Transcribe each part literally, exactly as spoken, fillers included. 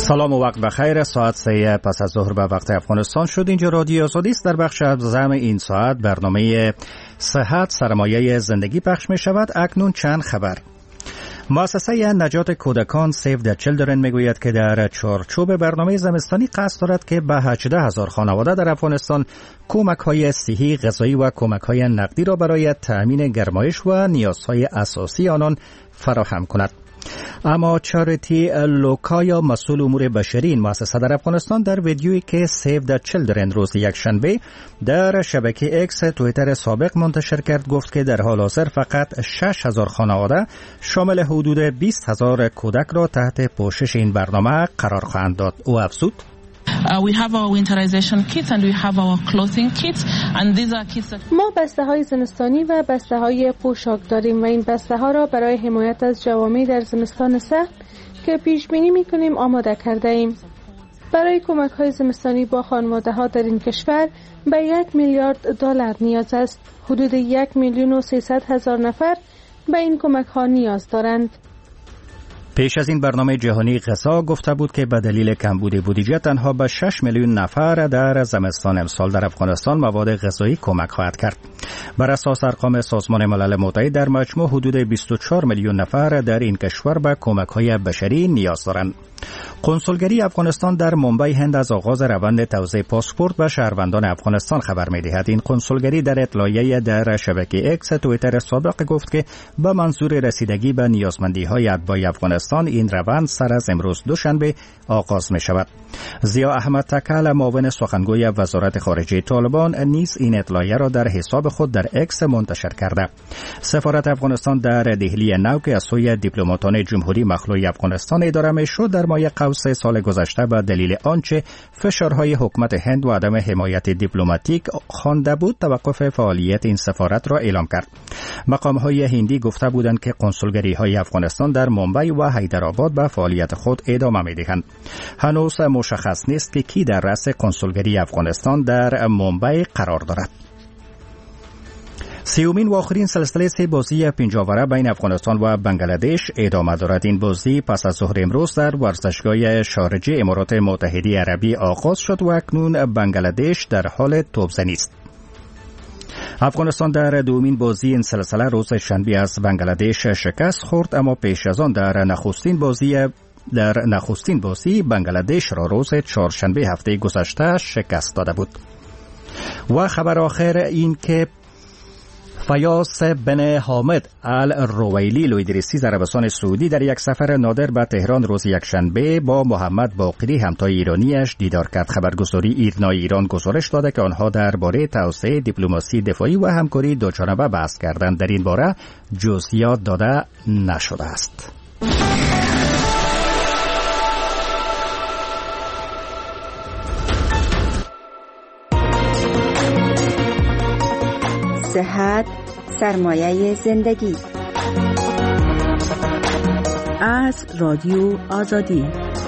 سلام و وقت بخیر. ساعت سه پس از ظهر به وقت افغانستان شد. اینجا رادیو آزادی است. در بخش اعظم این ساعت برنامه صحت سرمایه زندگی پخش می شود. اکنون چند خبر. مؤسسه نجات کودکان سیو د چیلدرن میگوید که در چارچوب برنامه زمستانی قصد دارد که به هجده هزار خانواده در افغانستان کمک‌های صحی، غذایی و کمک‌های نقدی را برای تأمین گرمایش و نیازهای اساسی آنان فراهم کند. اما چاریتی لوکا یا مسئول امور بشری این مؤسسه در افغانستان در ویدیویی که سیو د چیلدرن روز یکشنبه در شبکه اکس توییتر سابق منتشر کرد گفت که در حال حاضر فقط شش هزار خانواده شامل حدود بیست هزار کودک را تحت پوشش این برنامه قرار خواهند داد. او افزود: Uh, we have our winterization kits and we have our clothing kits and these are kits that... ما بسته های زمستانی و بسته های پوشاک داریم و این بسته ها را برای حمایت از جوامع در زمستان سخت که پیش بینی می کنیم آماده کرده ایم. برای کمک های زمستانی با خانواده ها در این کشور به یک میلیارد دلار نیاز است. حدود یک میلیون و سیصد هزار نفر به این کمک ها نیاز دارند. پیش از این برنامه جهانی غذا گفته بود که به دلیل کمبود بودجه تنها به شش میلیون نفر در زمستان امسال در افغانستان مواد غذایی کمک خواهد کرد. بر اساس ارقام سازمان ملل متحد در مجموع حدود بیست و چهار میلیون نفر در این کشور به کمک‌های بشری نیاز دارند. کنسولگری افغانستان در ممبئی هند از آغاز روند توزیع پاسپورت به شهروندان افغانستان خبر می‌دهد. این کنسولگری در اطلاعیه در شبکه اکس توییتر سابق گفت که به منظور رسیدگی به نیازمندی‌های اتباع افغانستان این روند سر از امروز دوشنبه آغاز می‌شود. ضیا احمد تکل معاون سخنگوی وزارت خارجه طالبان نیز این اطلاعیه را در حساب خود در اکس منتشر کرده. سفارت افغانستان در دهلی نو که از سوی دیپلماتان جمهوری مخلوع افغانستان اداره می‌شد در ماه قوس سال گذشته به دلیل آنچه فشارهای حکومت هند و عدم حمایت دیپلماتیک خوانده بود توقف فعالیت این سفارت را اعلام کرد. مقام‌های هندی گفته بودند که کنسولگری‌های افغانستان در ممبئی و حیدرآباد به فعالیت خود ادامه می‌دهند. هنوز مشخص نیست که کی در رأس کنسولگری افغانستان در ممبئی قرار دارد. سیومین و آخرین سلسله سه بازی پنجاوره بین افغانستان و بنگلادش ادامه دارد. این بازی پس از ظهر امروز در ورزشگاه شارجه امارات متحده عربی آغاز شد و اکنون بنگلادش در حال توپزنی است. افغانستان در دومین بازی این سلسله روز شنبه از بنگلادش شکست خورد، اما پیش از آن در نخستین بازی در نخستین بازی بنگلادش را روز چهارشنبه هفته گذشته شکست داده بود. و خبر آخر این که فیاض بن حامد الرویلی لویدریسی عربستان سعودی در یک سفر نادر به تهران روز یکشنبه با محمد باقری همتای ایرانیش دیدار کرد. خبرگزاری ایرنا ایران گزارش داده که آنها درباره توسعه دیپلماسی دفاعی و همکاری دوجانبه بحث کردند. در این باره جزئیات داده نشده است. صحت سرمایه زندگی از رادیو آزادی.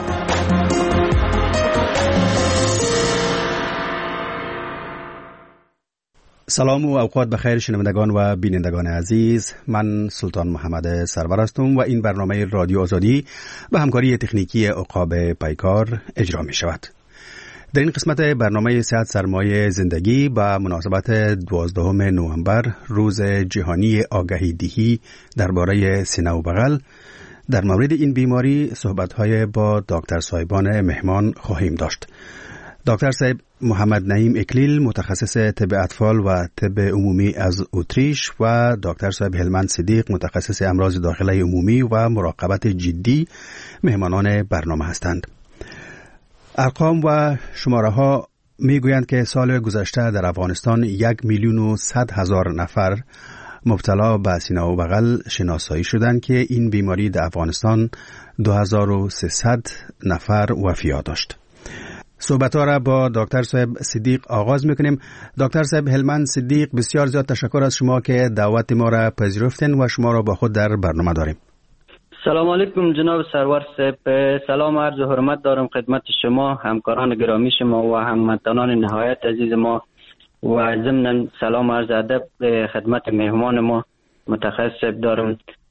سلام و اوقات بخیر شنوندگان و بینندگان عزیز. من سلطان محمد سرور هستم و این برنامه رادیو آزادی به همکاری تکنیکی عقاب پیکار اجرا می شود. در این قسمت برنامه صحت سرمایه زندگی با مناسبت دوازدهم نوامبر روز جهانی آگاهی دهی درباره سینه و بغل در مورد این بیماری صحبت‌های با دکتر صاحبان مهمان خواهیم داشت. دکتر صاحب محمد نعیم اکلیل متخصص طب اطفال و طب عمومی از اتریش و دکتر صاحب هلمند صدیق متخصص امراض داخله عمومی و مراقبت جدی مهمانان برنامه هستند. ارقام و شماره ها می گویند که سال گذشته در افغانستان یک میلیون و صد هزار نفر مبتلا به سینه و بغل شناسایی شدند که این بیماری در افغانستان دو هزار و سیصد نفر وفات داشت. صحبت ها را با دکتر صاحب صدیق آغاز میکنیم. دکتر صاحب هلمند صدیق، بسیار زیاد تشکر از شما که دعوت ما را پذیرفتین و شما را با خود در برنامه داریم. سلام علیکم جناب سرور صاحب. سلام عرض و حرمت دارم خدمت شما، همکاران گرامی شما و هموطنان نهایت عزیز ما و ضمن سلام عرض ادب به خدمت مهمان ما متخصص دارم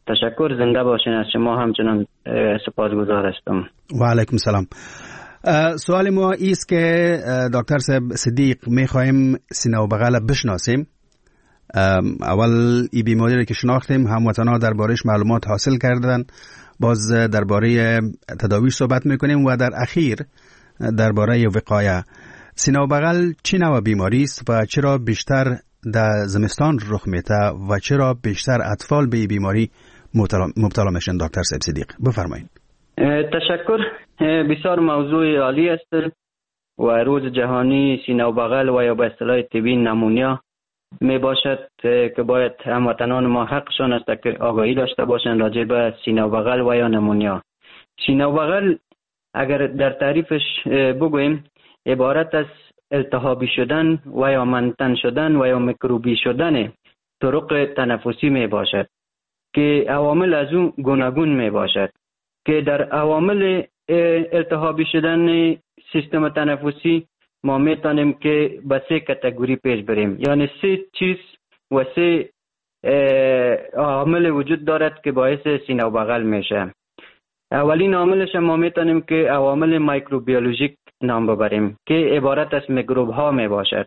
تشکر، زنده باشین. از شما همچنان سپاسگزار هستم. و علیکم سلام. سوال ما ایست که دکتر صدیق میخوایم سینه و بغل بشناسیم. اول این بیماری رو که شناختیم، هموطنان دربارهش معلومات حاصل کردن، باز درباره تداویش صحبت میکنیم و در اخیر درباره وقایه. سینه و بغل چی نوع بیماری است و چرا بیشتر در زمستان رخ میده و چرا بیشتر اطفال به این بیماری مبتلا میشن؟ دکتر صدیق بفرمایید. تشکر. بسیار موضوع عالی است و روز جهانی سینه و بغل و یا به اصطلاح طبی نمونیا می باشد که باید هموطنان ما حقشان است که آگاهی داشته باشند راجع به سینه و بغل و یا نمونیا. سینه و بغل اگر در تعریفش بگوییم عبارت از التهابی شدن و یا منتن شدن و یا میکروبی شدن طرق تنفسی می باشد که عوامل از اون گوناگون می باشد که در عوامل التهابی شدن سیستم تنفسی ما میتونیم که به سه کاتگوری پیش بریم، یعنی سه چیز و سه عامل وجود دارد که باعث سینه و بغل میشه. اولین عاملش ما میتونیم که عوامل میکروبیولوژیک نام ببریم که عبارت از میکروب ها می باشد.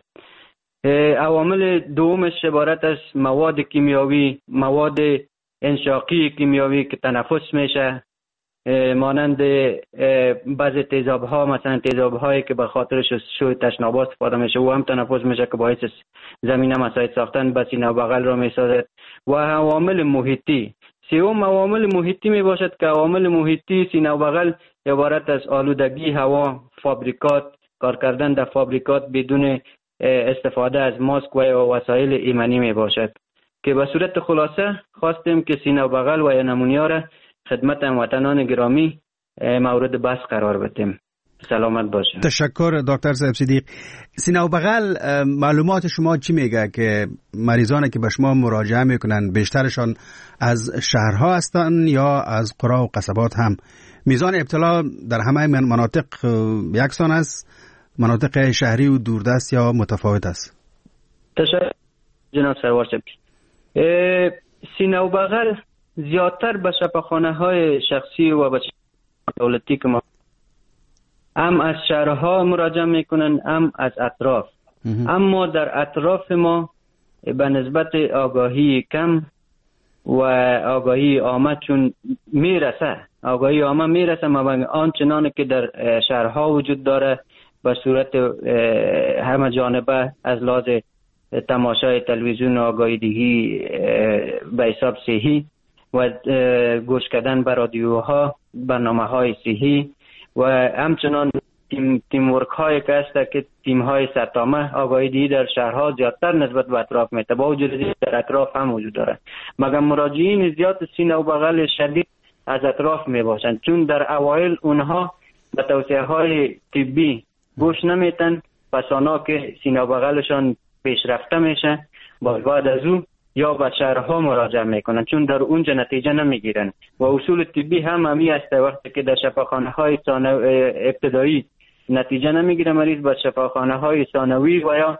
عوامل دومش عبارت از مواد کیمیاوی، مواد انشاقی کیمیاوی که تنفس میشه، مانند بعضی تیزاب ها، مثلا تیزاب هایی که به خاطر شوی تشناب استفاده میشه و هم تنفس میشه که باعث زمینه مساعد ساختن به سینه و بغل را میسازد. و عوامل محیطی، سوم عوامل محیطی می باشد که عوامل محیطی سینه و بغل عبارت از آلودگی هوا، فابریکات، کار کردن در فابریکات بدون استفاده از ماسک و وسایل ایمنی می باشد که به صورت خلاصه خواستیم که سینه و بغل و یا نمونیا را خدمت هموطنان گرامی مورد بحث قرار بدیم. سلامت باشه. تشکر دکتر صدیق. سینه و بغل معلومات شما چی میگه که مریضانی که به شما مراجعه میکنن بیشترشان از شهرها هستن یا از قرى و قصبات هم؟ میزان ابتلا در همه مناطق یکسان است؟ مناطق شهری و دوردست یا متفاوت است؟ تشکر جناب سروار صاحب. سینه و بغل زیادتر به شفاخانه های شخصی و به دولتی که ما هم از شهرها مراجعه میکنن هم از اطراف. اما در اطراف ما به نسبت آگاهی کم و آگاهی عامه چون میرسه، آگاهی عامه میرسه ما آنچنان که در شهرها وجود داره به صورت همه جانبه از لحاظ تماشای تلویزیون، آگاهی دهی به حساب صحی و گوش کردن به رادیوها، برنامه های صحی و همچنان تیم تیم ورک های که هست که تیم های سرتامه آگاهی دهی در شهرها زیادتر نسبت به اطراف میته، با وجود در اطراف هم وجود داره. مگر مراجعین زیاد سینه و بغل شدید از اطراف می باشند چون در اوایل اونها به توصیه های طبی گوش نمیتن، پس آنها که سینه و بغلشان پیشرفته میشه بعد از اون یا به شهرها مراجعه میکنن چون در اونجا نتیجه نمیگیرن و اصول طبی هم همی است. وقتی که در شفاخانه های ابتدایی نتیجه نمیگیره مریض به شفاخانه های ثانوی و یا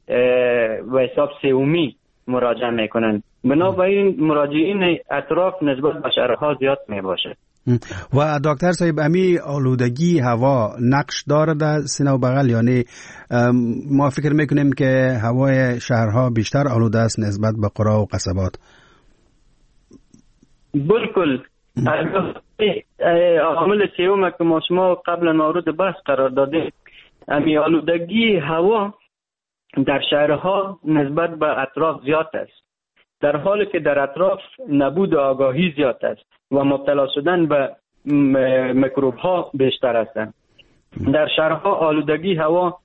به حساب سومی مراجعه میکنن. بنابراین مراجعین اطراف نسبت به شهرها زیاد میباشه. و دکتر صاحب امی آلودگی هوا نقش داره در سینه و بغل؟ یعنی ما فکر میکنیم که هوای شهرها بیشتر آلوده است نسبت به قرى و قصبات. بالکل. عامل سوم که ما شما قبلا مورد بحث قرار دادیم، امی آلودگی هوا در شهرها نسبت به اطراف زیاد است، در حالی که در اطراف نبود آگاهی زیاد است و مبتلا شدن به میکروب ها بیشتر هستند. در شهرها آلودگی هوا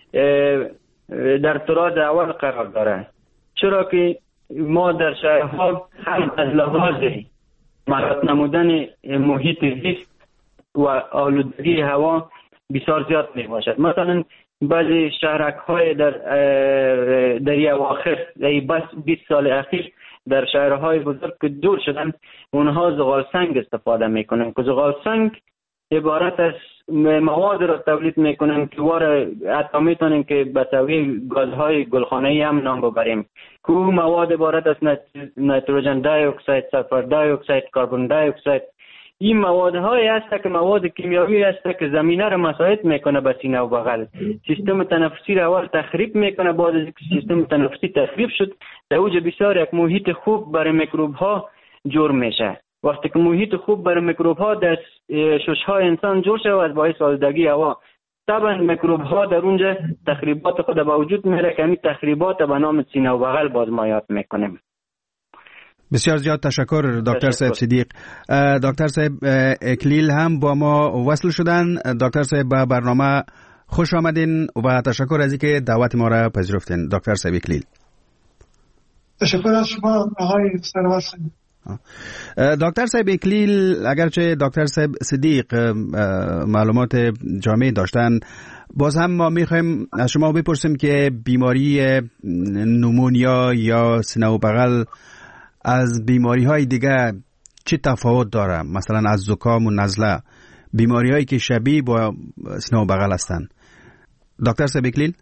در طراز اول قرار داره، چرا که ما در شهرها هم از لحاظ مهارت نمودن محیط زیست و آلودگی هوا بسیار زیاد می باشد. مثلا بعضی شهرک های در در اواخر در بیست سال اخیر در شهرهای بزرگ که دور شدن اونها زغال سنگ استفاده میکنن که زغال سنگ عبارت از مواد را تولید میکنن که واره حتی میتونیم که به سوی گازهای گلخانه‌ای هم نام ببریم که او مواد عبارت از نیتروژن دی اکساید، سلفر دی اکساید، کربن دی اکساید. این موادهایی هست که مواد کیمیایی هست که زمینه را مساعد میکنه به سینه و بغل. سیستم تنفسی را اول تخریب میکنه، بعد از اینکه سیستم تنفسی تخریب شد در اوج بسیار یک محیط خوب برای میکروب ها جور میشه. وقتی که محیط خوب برای میکروب ها در شش های انسان جور شد از باعث آلودگی هوا، طبعا میکروب ها در اونجا تخریبات خود به وجود میاره که همین تخریبات به نام سینه و بغل باز ما یاد میکنیم. بسیار زیاد تشکر دکتر صاحب صدیق. دکتر صاحب اکلیل هم با ما وصل شدن. دکتر صاحب به برنامه خوش آمدین و تشکر از اینکه دعوت ما را پذیرفتین. دکتر صاحب اکلیل. تشکر از شما آقای سرور صاحب. دکتر صاحب اکلیل، اگرچه دکتر صاحب صدیق معلومات جامع داشتن، باز هم ما میخوایم از شما بپرسیم که بیماری نومونیا یا سینه و بغل از بیماری های دیگه چه تفاوت داره؟ مثلا از زکام و نزله، بیماری هایی که شبیه با سینه و بغل هستن. دکتر صاحب اکلیل؟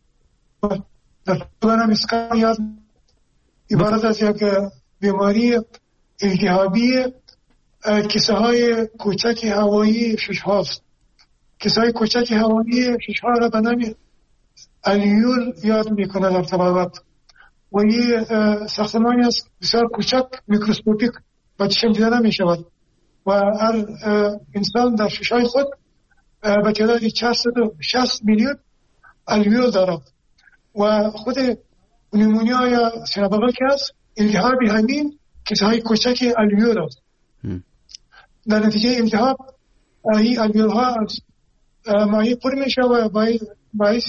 دارم اسکان یاد عبارت از یک بیماری التهابی کیسه های کوچک هوایی شش هاست. کیسه های کوچک هوایی شش ها را به نام الیول یاد میکنه در طبابت و این ساختمانی است بسیار کوچک میکروسکوپیک با چشم دیده نمی شود و هر انسان در شش های خود به تعداد چهارصد و شصت میلیون الیول دارد و خود نمونیا یا سینه بغل که است التهاب همین کیسه های کوچک الیول است. در نتیجه التهاب این الیول ها از مایع پر میشه و باعث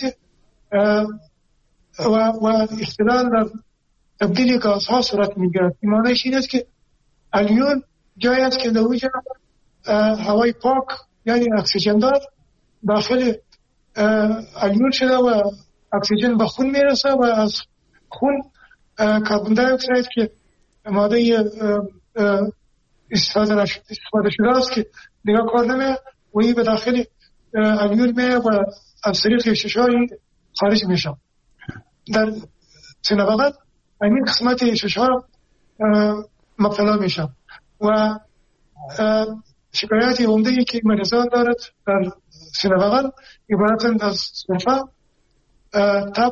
و و اختلال در تبدیل گازها صورت میگیرد. معنیش این است که الیول جایی است که در اونجا هوای پاک یعنی اکسیژن دار داخل الیول شده و اکسیژن به خون میرسه و از خون کربن دی اکساید که ماده استفاده استفاده شده است که دیگه کار نمیه و این به داخل الیول میره و از طریق شش‌های خارج میشه. در سینه بغل همین قسمت شش‌ها مبتلا میشه و شکایتی عمده‌ای که مریضان دارد در سینه بغل عبارتند از سرفه، تب،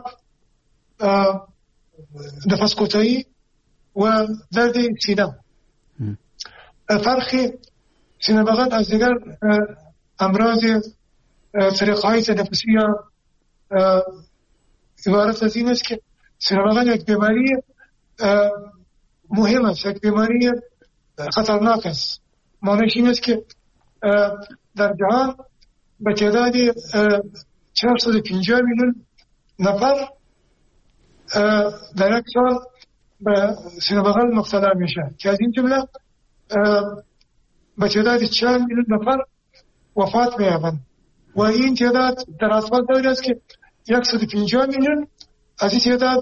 نفس کوتاهی و درد سینه. فرق سینه بغل از دیگر امراض طریقه‌های تنفسی عبارت از این است که سینه بغل یک بیماری مهم است، یک بیماری خطرناک است. معنیش این است که در جهان به تعداد چهارصد و پنجاه میلیون نفر در یک سال به سینه بغل مبتلا میشه که از این جمله به تعداد چهل میلیون نفر وفات می‌یابند و این تعداد در اطفال داری است که صد و پنجاه میلیون از این تعداد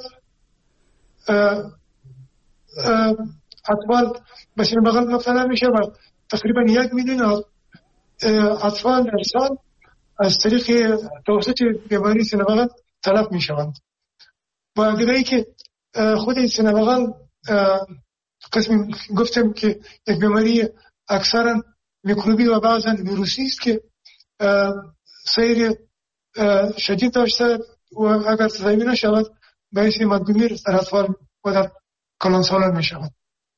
اطفال به سینه بغل مبتلا میشه و تقریبا یک میلیون اطفال در سال از طریق توسط بیماری سینه بغل تلف میشوند. و دیگه ای که خود سینه بغل قسم گفتم که یک بیماری اکثرا میکروبی و بعضا ویروسی است که سیر شدید داشته و اگر تداوی نشود باعث مرگ در اطفال و در کلانسالان می شود.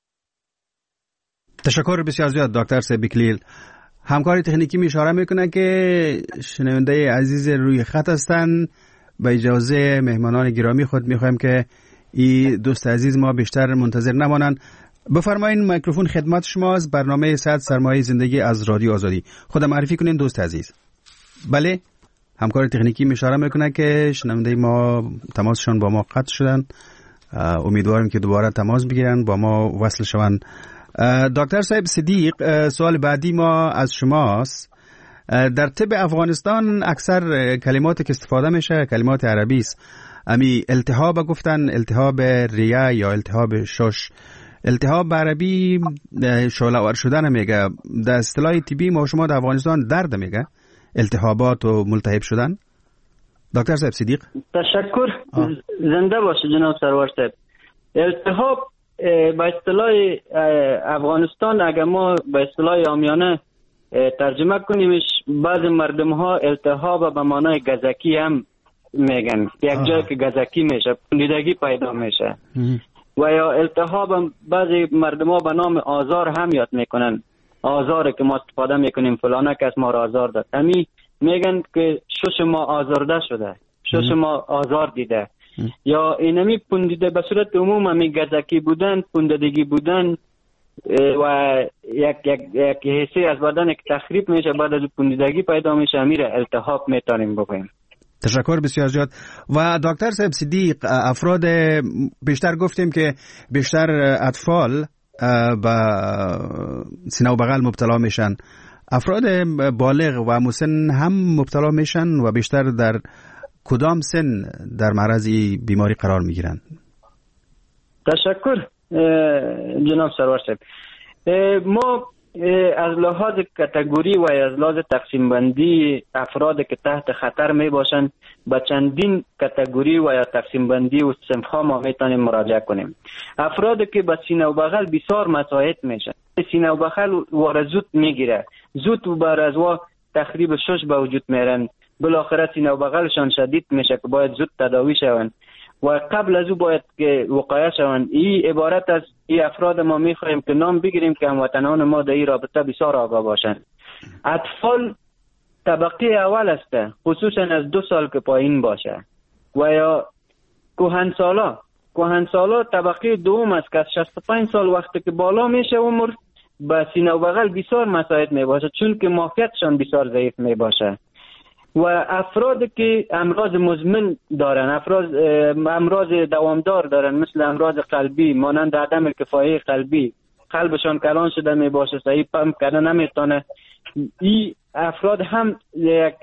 تشکر بسیار زیاد دکتر صاحب اکلیل. همکار تکنیکی می اشاره میکنه که شنونده عزیز روی خط هستند. با اجازه مهمانان گرامی خود میخوایم که این دوست عزیز ما بیشتر منتظر نمانند. بفرمایید میکروفون خدمت شماست. برنامه صد سرمایه زندگی از رادیو آزادی. خود معرفی کنین دوست عزیز. بله، همکار تکنیکی اشاره میکنه که شنونده ما تماسشان با ما قطع شدن. امیدوارم که دوباره تماس بگیرن با ما وصل شوند. دکتر صاحب صدیق، سوال بعدی ما از شماست. در طب افغانستان اکثر کلماتی که استفاده میشه کلمات عربی است. امی التهاب گفتن، التهاب ریه یا التهاب شش. التهاب به عربی شعله ور شدن میگه. در اصطلاح طبی ما شما در افغانستان درد میگه. التهابات و ملتهب شدن؟ دکتر صاحب صدیق. تشکر. آه. زنده باشه جناب سرور صاحب. التهاب به اصطلاح افغانستان اگر ما به اصطلاح عامیانه ترجمه کنیمش، بعض مردم ها التهاب به معنای گزکی هم میگن، یک جایی که گزکی میشه، پولیدگی پیدا میشه. و یا التهاب بعضی مردم ها به نام آزار هم یاد میکنن، آزاره که ما استفاده میکنیم فلانه کس ما را آزار داد، همین میگن که شش ما آزارده شده، شش ما آزار دیده. یا اینمی پوندیده به صورت عموم همی گزکی بودن، پوندیدگی بودن و یک یک یک حسی از بدن که تخریب میشه، بعد از پوندیدگی پیدا میشه، میره التهاب میتونیم بگوییم. تشکر بسیار زیاد. و دکتر صاحب صدیق، افراد بیشتر گفتیم که بیشتر اطفال به سینه و بغل مبتلا میشن، افراد بالغ و مسن هم مبتلا میشن و بیشتر در کدام سن در معرض بیماری قرار میگیرن؟ تشکر جناب سرور صاحب. ما از لحاظ کاتگوری و از لحاظ تقسیم بندی افراد که تحت خطر می باشند به چندین کاتگوری و یا تقسیم بندی و صنف ها ما میتونیم مراجعه کنیم. افراد که به سینه و بغل بسیار مساعد میشن، سینه و بغل وار زود میگیره، زود بر از وا تخریب شش به وجود میرن، بالاخره سینه و بغلشان شدید میشه که باید زود تداوی شوند و قبل از او باید که وقایع شوند. این عبارت از این افراد ما میخواهیم که نام بگیریم که هموطنان ما در این رابطه بسیار آگاه باشند. اطفال طبقه اول است، خصوصا از دو سال که پایین باشه، و یا کهنسالا کهنسالا طبقه دوم است که از شصت و پنج سال وقتی که بالا میشه عمر به سینه و بغل بسیار مساعد میباشه، چون که معافیتشان بسیار ضعیف میباشه. و افراد که امراض مزمن دارن، افراد امراض دوامدار دارن، مثل امراض قلبی مانند عدم کفایه قلبی، قلبشان کلان شده می باشه، صحیح پمپ کردن نمیتونه، این افراد هم یک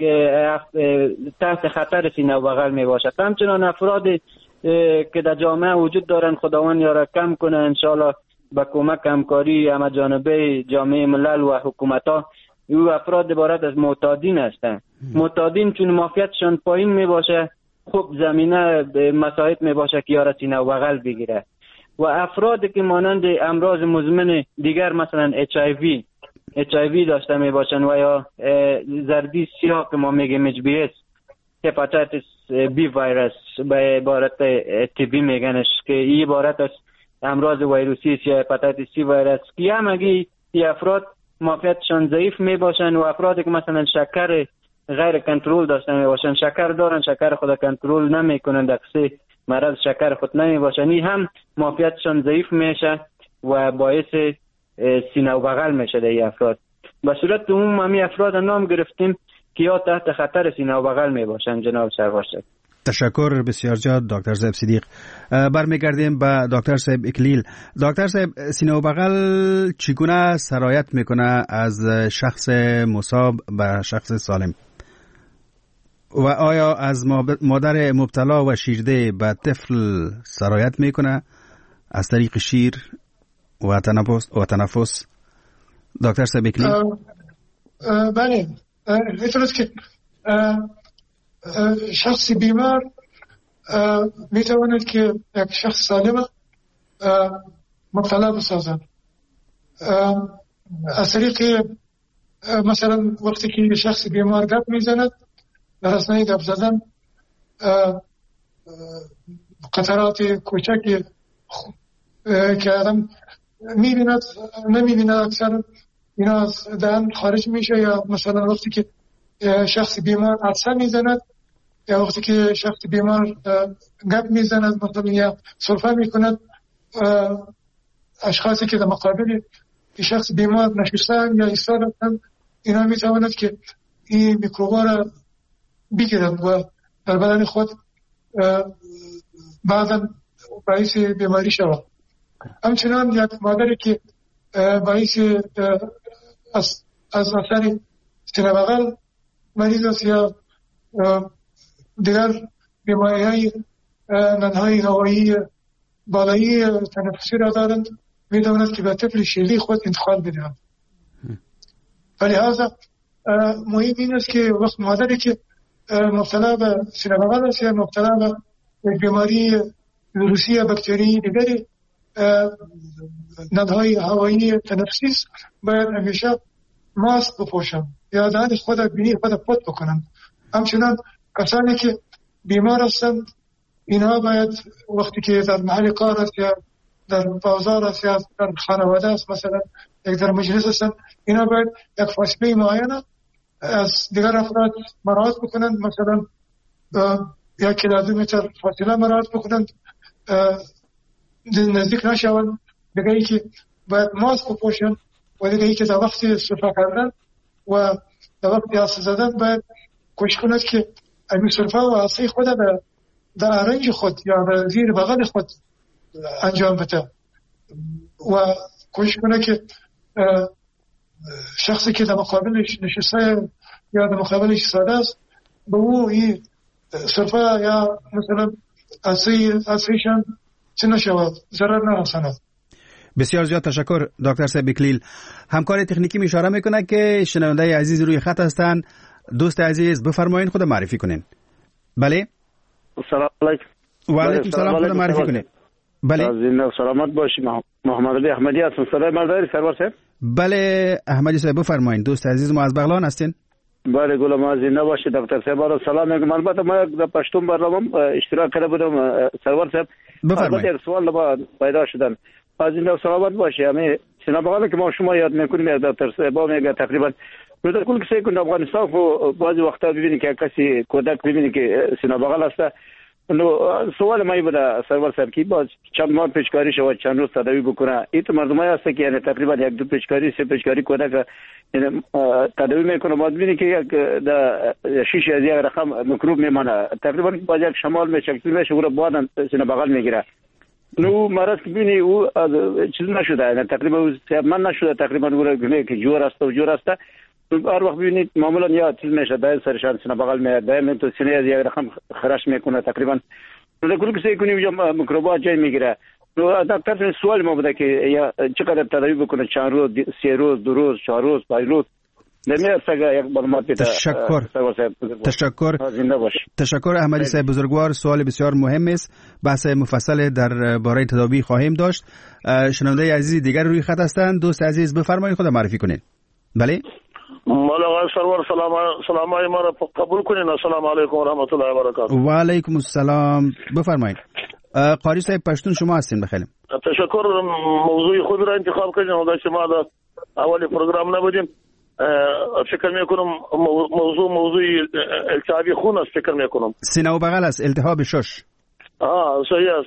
تحت خطر سینه و بغل می باشه. همچنان افراد که در جامعه وجود دارن، خداوند یارا کم کنه انشالله با کمک همکاری همه جانبه جامعه ملل و حکومت ها، او افراد عبارت از معتادین هستند. معتادین چون معافیتشان پایین می باشه، خوب زمینه مساعد می باشه که یارا سینه و بغل بگیره. و افراد که مانند امراض مزمن دیگر مثلا اچ آی وی اچ آی وی داشته می باشن و یا زردی سیاه که ما میگیم اچ بی اس، هپاتیتس بی ویروس به عبارت تی بی میگنش، که این عبارت از امراض ویروسی یا هپاتیتس سی ویروس که همگی این افراد معافیتشان ضعیف می باشن. و افرادی که مثلا شکر غیر کنترل داشته می باشن، شکر دارن شکر خود کنترل نمی کنن، دقیقه مرض شکر خود نمی باشن، این هم معافیتشان ضعیف میشه و باعث سینه و بغل میشه در این افراد. به صورت عموم همین افراد نام گرفتیم که یا تحت خطر سینه و بغل می باشن جناب سرور صاحب. تشکر بسیار زیاد دکتر صاحب صدیق. برمیگردیم به دکتر صاحب اکلیل. دکتر صاحب، سینه و بغل چگونه سرایت میکنه از شخص مصاب به شخص سالم؟ و آیا از مادر مبتلا و شیرده به طفل سرایت میکنه از طریق شیر و تنفس و تنفس؟ دکتر صاحب اکلیل. بله، میتونست که شخص بیمار میتواند که یک شخص سالم مبتلا بسازد از طریق مثلا وقتی که شخص بیمار گپ میزند، در اثنای گپ زدن قطرات کوچکی که آدم میبیند نمیبیند اکثر اینا از دهن خارج میشه، یا مثلا وقتی که شخص بیمار عطسه میزند، یا وقتی که شخص بیمار گپ میزند مثلا یا سرفه میکند، اشخاصی که در مقابل شخص بیمار نشستن یا ایستادن، اینا میتواند که این میکروبا را بگیرند و در بدن خود بعضا باعث بیماری شود. همچنان یک مادری که باعث از از اثر سینه بغل مریض است یا دیگر بیماری های ننهای هوایی بالایی تنفسی را دارند، می دواند که به طفل شیلی خود انتقال بدهند. ولی لحاظا مهم این است که وقت مادری که مبتلا به سینه بغل است یا مبتلا به یک بیماری ویروسی یا باکتری دیگری نمهای هوایی تنفسی است، باید همیشه ماسک بپوشند یا دهن خود بینی خود پت بکنند. همچنان کسانی که بیمار هستند اینها باید وقتی که در محل کار است یا در بازار است یا در خانواده است، مثلا یک در مجلس هستند، اینا باید یک فاصله معینه از دیگر افراد مراعات بکنند، مثلا یک کیلومتر فاصله مراعات بکنند، نزدیک نشوند. دیگه ای که باید ماسک بپوشند و دیگه ای که در وقتی سرفه کردن و در وقتی عصا زدن باید کوشش کنند که امی سرفه و عصای خود در ارنج خود یا در زیر بغل خود انجام بده و کوشش کنه که شخصی که در مقابلش نشسته یا در مقابلش ایستاده است به او این سرفه یا مثلا عصایشان چه نشود، ضرر نرساند. بسیار زیاد تشکر دکتر صاحب اکلیل. همکار تکنیکی می اشاره میکنه که شنونده عزیز روی خط هستند. دوست عزیز بفرمایید خود معرفی کنین. بله. سلام علیکم. و علیکم سلام، خود معرفی کنین. بله. سلامت باشی. محمد علی احمدی هستم. صدای من داری سرور صاحب؟ بله احمدی صاحب بفرمایید. دوست عزیز ما از بغلان هستین. بله گل ما زنده باشی دکتر صاحب. را سلام میگم. البته ما در پشتون برنامه اشتراک کرده بودم سرور صاحب. بفرمایید. البته سوال با پیدا شدن. از این سلامت باشی. همین سینه بغل که ما شما یاد میکنیم دکتر صاحب میگه تقریبا در کل کسی که افغانستان خو بعضی وقتا ببینی که کسی کودک ببینی که سینه بغل است. نو سوال ما بود سرور صاحب که باز چند ماه پیشکاری شود چند روز تداوی بکنه. این مردمای است که یعنی تقریبا یک دو پیشکاری سه پیشکاری کودک یعنی تداوی میکنه. بعد ببینی که یک در شش از یک رقم میکروب میمانه. تقریبا باز یک شمال میشکل میشه و بعد سینه بغل میگیره. نو مرض که ببینی او چیز نشده یعنی تقریبا من نشده تقریبا او که جور است و جور است. هر وقت ببینید معمولا یا چیز میشه دایم سرشان سینه بغل میاد دایم تو سینه از یک رقم خراش میکنه تقریبا. در کل کسی کنیم یا میکروبات جای میگیره. دکتر سوال ما بوده که یا چقدر تداوی بکنه، چند روز، سه روز، دو روز، چهار روز، پنج روز. یک معلومات بده. تشکر. تشکر. تشکر احمدی صاحب بزرگوار. سوال بسیار مهم است. بحث مفصل در باره تداوی خواهیم داشت. شنونده عزیز دیگر روی خط هستند. دوست عزیز بفرمایید خود معرفی کنید. بله. مولا سرور سلام سلامای ما را قبول کنین. السلام علیکم و رحمت الله و برکاته. و علیکم السلام. بفرمایید. قاری صاحب پشتون شما هستین بخیر. تشکر. موضوع خود را انتخاب کردین و داشت ما در اولی پروگرام نبودیم. فکر میکنم موضوع موضوع التهاب خون است. فکر میکنم سینه و بغل است، التهاب شش. آه صحیح است.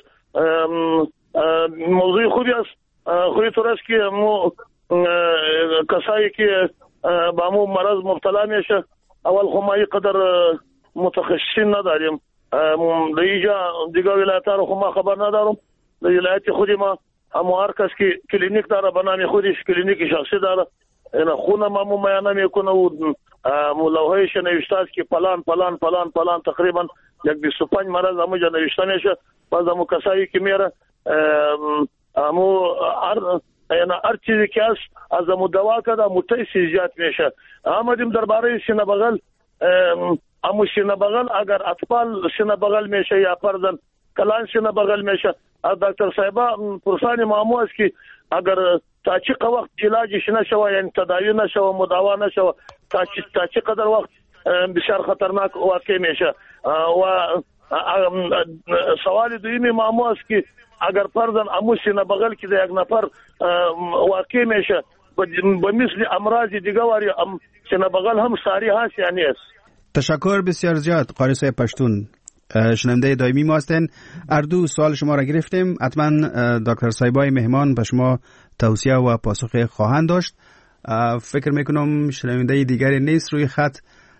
موضوع خوبی است. خوبی طور است که مو کسایی که با مو مرض مبتلا میشه اول خو ما قدر متخصصین نداریم. دیگه دیگه ولایت رو خو ما خبر ندارم. ولایت خودی ما اما هر کس که کلینیک داره به نام خودش کلینیک شخصی داره اینا خونه ما مو میانه میکنه و ملوحهش نوشته است که پلان پلان پلان پلان تقریبا یک بیست و پنج مرض همونجا نوشته میشه. باز همون کسایی که میره همو یعنی هر چیزی که است از همو دوا کرده همو تیسی زیاد میشه. آمدیم درباره سینه بغل. همو سینه بغل اگر اطفال سینه بغل میشه یا فرزن کلان سینه بغل میشه از دکتر صاحبه پرسان معمول است که اگر تا چه وقت علاجش نشوه یعنی تداوی نشوه مداوا نشوه تا چه قدر وقت بسیار خطرناک واقع میشه. و سوال دویمی معمول است که اگر فرضاً امو سینه بغل که یک نفر واقع میشه به مثل امراض دیگه واری سینه بغل هم ساری هست یعنی است. تشکر بسیار زیاد قاری صاحب پشتون. شنونده دائمی ما هستین. اردو سوال شما را گرفتیم. حتما دکتر صاحبای مهمان به شما توصیه و پاسخ خواهند داشت. فکر میکنم شنونده دیگری نیست روی خط.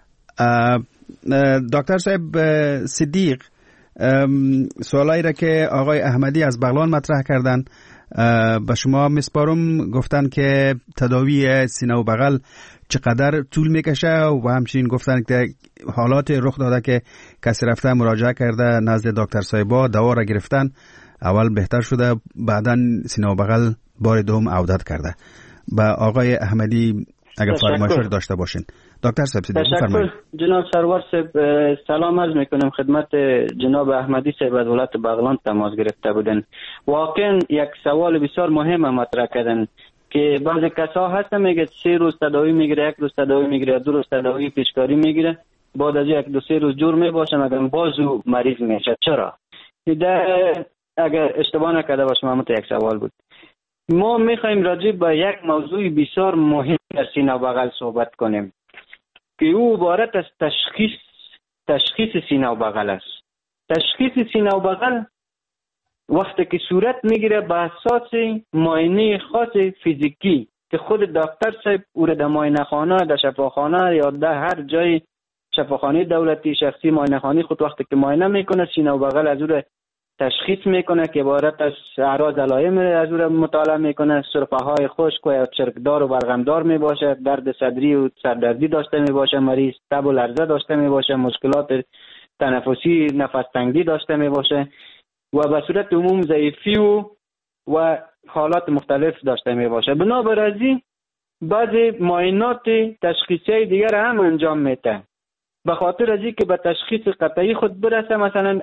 دکتر صاحب صدیق سوالایی را که آقای احمدی از بغلان مطرح کردن به شما میسپارم. گفتن که تداوی سینه و بغل چقدر طول میکشه و همچنین گفتن که حالات رخ داده که کسی رفته مراجعه کرده نزد دکتر صاحبا دوا را گرفتن، اول بهتر شده بعداً سینه و بغل بار دوم عودت کرده. با آقای احمدی اگر فرمایشی داشته باشین. دکتر صاحب تشکر جناب سرور صاحب. سلام عرض میکنم خدمت جناب احمدی صاحب از ولایت بغلان تماس گرفته بودن. واقعا یک سوال بسیار مهم مطرح کردن که بعضی کسا هستن میگه سه روز تداوی میگیره، یک روز تداوی میگیره، دو روز تداوی پیشکاری میگیره، بعد از یک دو سه روز جور میباشه مگر بازو مریض میشه. چرا؟ اگر اشتباه نکرده باشم همون یک سوال بود. ما میخوایم راجع به یک موضوع بسیار مهم در سینه و بغل صحبت کنیم که او عبارت از تشخیص تشخیص سینه و بغل است. تشخیص سینه و بغل وقتی که صورت میگیره به اساس معاینه خاص فیزیکی که خود دکتر صاحب او را در معاینه خانه، در شفاخانه یا در هر جای شفاخانه دولتی شخصی معاینه خانه خود وقتی که معاینه میکنه سینه و بغل از او را تشخیص میکنه که عبارت از اعراض علائم از او را مطالعه میکنه. سرفه های خشک و یا چرکدار و بلغمدار میباشه، درد صدری و سردردی داشته میباشه مریض، تب و لرزه داشته میباشه، مشکلات تنفسی نفس تنگی داشته میباشه و به صورت عموم ضعیفی و و حالات مختلف داشته میباشه. بنابراین این بعضی معاینات تشخیصی دیگر هم انجام میده به خاطر از اینکه به تشخیص قطعی خود برسه. مثلا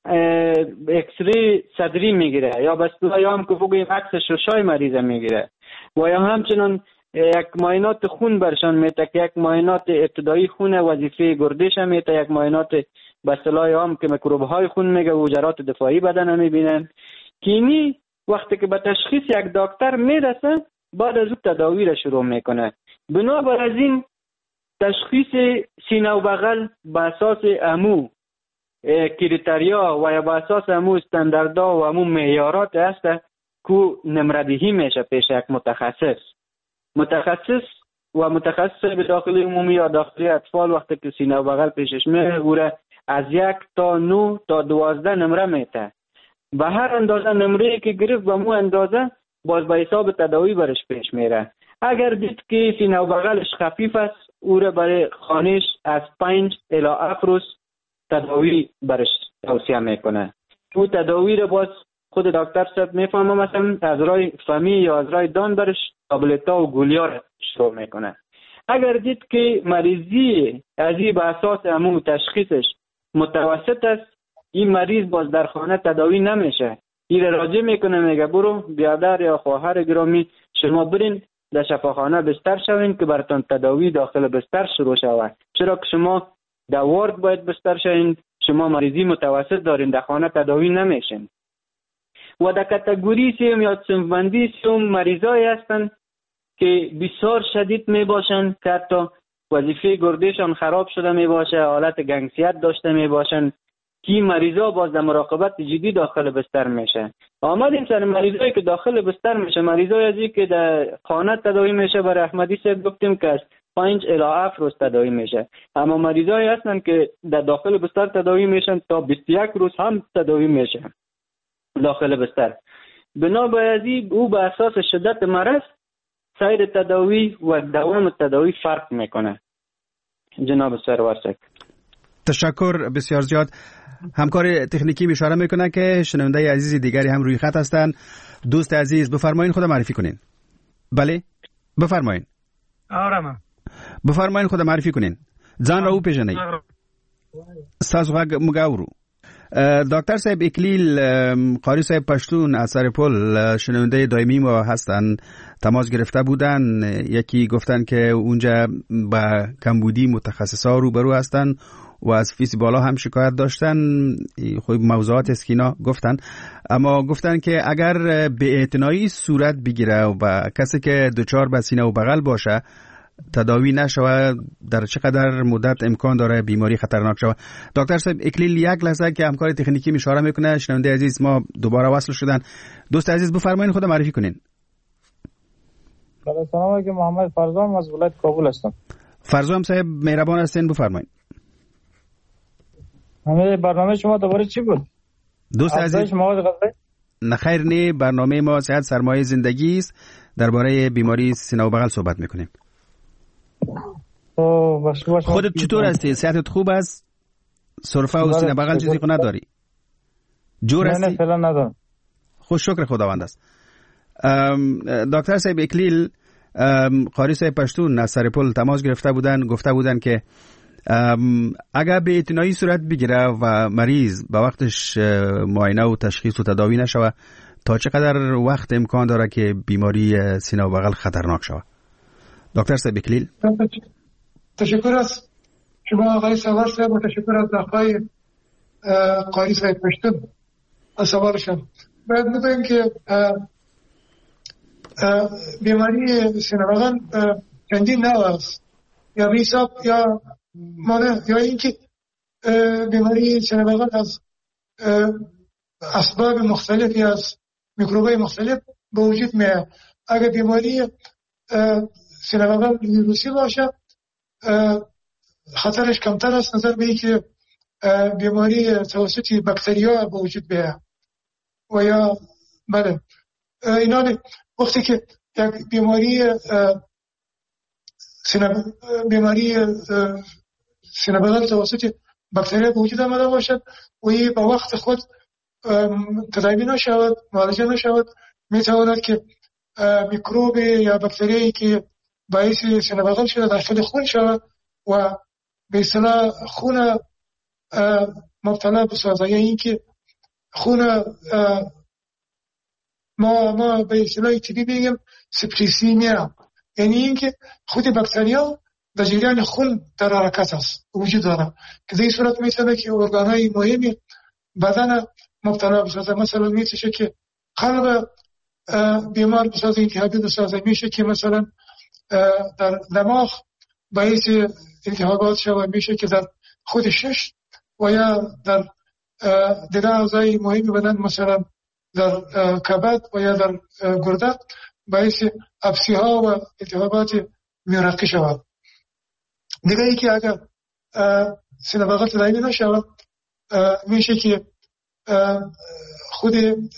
اکسری صدری میگیره یا بس یا هم که بگوییم عکس ششای مریضه میگیره و یا همچنان یک معاینات خون برشان میده که یک معاینات ابتدایی خون وظیفه گردش هم میده، یک معاینات به اصطلاح هم که میکروب های خون میگه و حجرات دفاعی بدن هم میبینن که اینی وقتی که به تشخیص یک دکتر میرسه بعد از او تداوی را شروع میکنه. بنابراین تشخیص سینه و بغل به اساس امو کریتریا و یا به اساس امو استانداردها و امو معیارات است که نمردهی میشه پیش یک متخصص. متخصص و متخصص به داخل عمومی یا داخلی اطفال وقتی که سینه و بغل پیشش میره او را از یک تا نو تا دوازده نمره میته. به هر اندازه نمره که گرفت به مو اندازه باز به حساب تداوی برش پیش میره. اگر دید که سینه و بغلش خفیف است او را برای خانش از پنج الی هفت روز تداوی برش توصیه میکنه. او تداوی را باز خود دکتر صاحب میفهمه مثلا از رای فمی یا از رای دان برش تابلتا و گولیا را شروع میکنه. اگر دید که مریضی از این به اساس همون تشخیصش متوسط است این مریض باز در خانه تداوی نمیشه. این راجع میکنه میگه برو بیادر یا خواهر گرامی شما برین در شفاخانه بستر شوین که براتون تداوی داخل بستر شروع شود. چرا که شما در وارد باید بستر شوین، شما مریضی متوسط دارین در خانه تداوی نمیشین. و در کاتگوری سیم یا صنف‌بندی سیم مریضایی هستن که بسیار شدید می باشن که حتی وظیفه گردشان خراب شده می باشه، حالت گنگسیت داشته می باشن که مریضا باز در مراقبت جدی داخل بستر میشه. آمدیم سر مریضایی که داخل بستر میشه، مریضایی ازی که در خانه تداوی میشه برای احمدی صاحب گفتیم که از پنج الی هفت روز تداوی میشه. اما مریضایی هستن که در داخل بستر تداوی میشن تا بیست و یک روز هم تداوی میشه داخل بستر. بنابراین او به اساس شدت مرض سایر تداوی و دوام تداوی فرق میکنه. جناب سرور صاحب تشکر بسیار زیاد. همکار تکنیکی اشاره میکنه که شنونده عزیز دیگری هم روی خط هستند. دوست عزیز بفرمایید خود معرفی کنین. بله بفرمایید. آرام بفرمایید خود معرفی کنین. ځان راو پیژنئ. ستاسو غږ موږ اورو. دکتر صاحب اکلیل قاری صاحب پشتون از سرپل شنونده دائمی ما هستن، تماس گرفته بودن. یکی گفتن که اونجا با کمبودی متخصصا روبرو هستن و از فیس بالا هم شکایت داشتن. خب موضوعات اسکینا گفتن، اما گفتن که اگر به اعتنایی صورت بگیره و کسی که دچار به سینه و بغل باشه تداوی نشود در چقدر مدت امکان داره بیماری خطرناک شود. دکتر صاحب اکلیل یک لحظه که همکار تکنیکی اشاره میکنه، شنونده عزیز ما دوباره وصل شدن. دوست عزیز بفرمایید خود معرفی کنین. بله سلام علیکم، محمد فرزام از ولایت کابل هستم. فرزام صاحب مهربان هستین بفرمایید. همه برنامه شما دوباره چی بود؟ دوست عزیز نه خیر نه، برنامه ما صحت سرمایه زندگی است، درباره بیماری سینه و بغل صحبت میکنیم. خودت چطور هستی؟ صحتت خوب است؟ سرفه و سینه بغل چیزی خود نداری؟ جور هستی؟ نه نه فعلا ندارم. خوش شکر خداوند است. دکتر صاحب اکلیل قاری صاحب پشتون از سرپل تماس گرفته بودن، گفته بودن که اگر به اعتنایی صورت بگیره و مریض به وقتش معاینه و تشخیص و تداوی نشوه، تا چقدر وقت امکان داره که بیماری سینه و بغل خطرناک شوه؟ دکتر صاحب اکلیل. تشکر از شما آقای سوار صاحب و تشکر از آقای قاری صاحب پشتون از سوالشان. باید بگویم که بیماری سینه بغل چندین نوع است، یا بیساب یا مانه یا اینکه بیماری سینه بغل از اسباب مختلفی از میکروبای مختلف به وجود میاد. اگر بیماری سینه بغل ویروسی باشه خطرش کمتر است نظر به اینکه بیماری توسط باکتریا به وجود بیاد. و یا بله اینا وقتی که یک بیماری سینه بیماری سینه بغل توسط باکتریا به وجود آمده باشد و این به وقت خود تداوی نشود، معالجه نشود، می تواند که میکروب یا باکتریایی که باعث سینه بغل شده داخل خون شود و به اصطلاح خون مبتلا بسازد. یعنی اینکه خون ما ما به اصطلاح طبی میگیم سپلیسیمیا، یعنی اینکه خود باکتریا در جریان خون در حرکت است، وجود داره که در این صورت میتونه که ارگانهای مهمی بدن مبتلا بسازه. مثلا میشه که قلب بیمار بسازه، التهابی بسازه، میشه که مثلا در دماغ باعث التهابات شود، میشه که در خود شش و یا در دیگر اعضای مهمی بدن مثلا در کبد و یا در گرده باعث ابسی ها و التهابات میرقی شود. دیگه ای که اگر سینه بغل تداوی نشود میشه که خود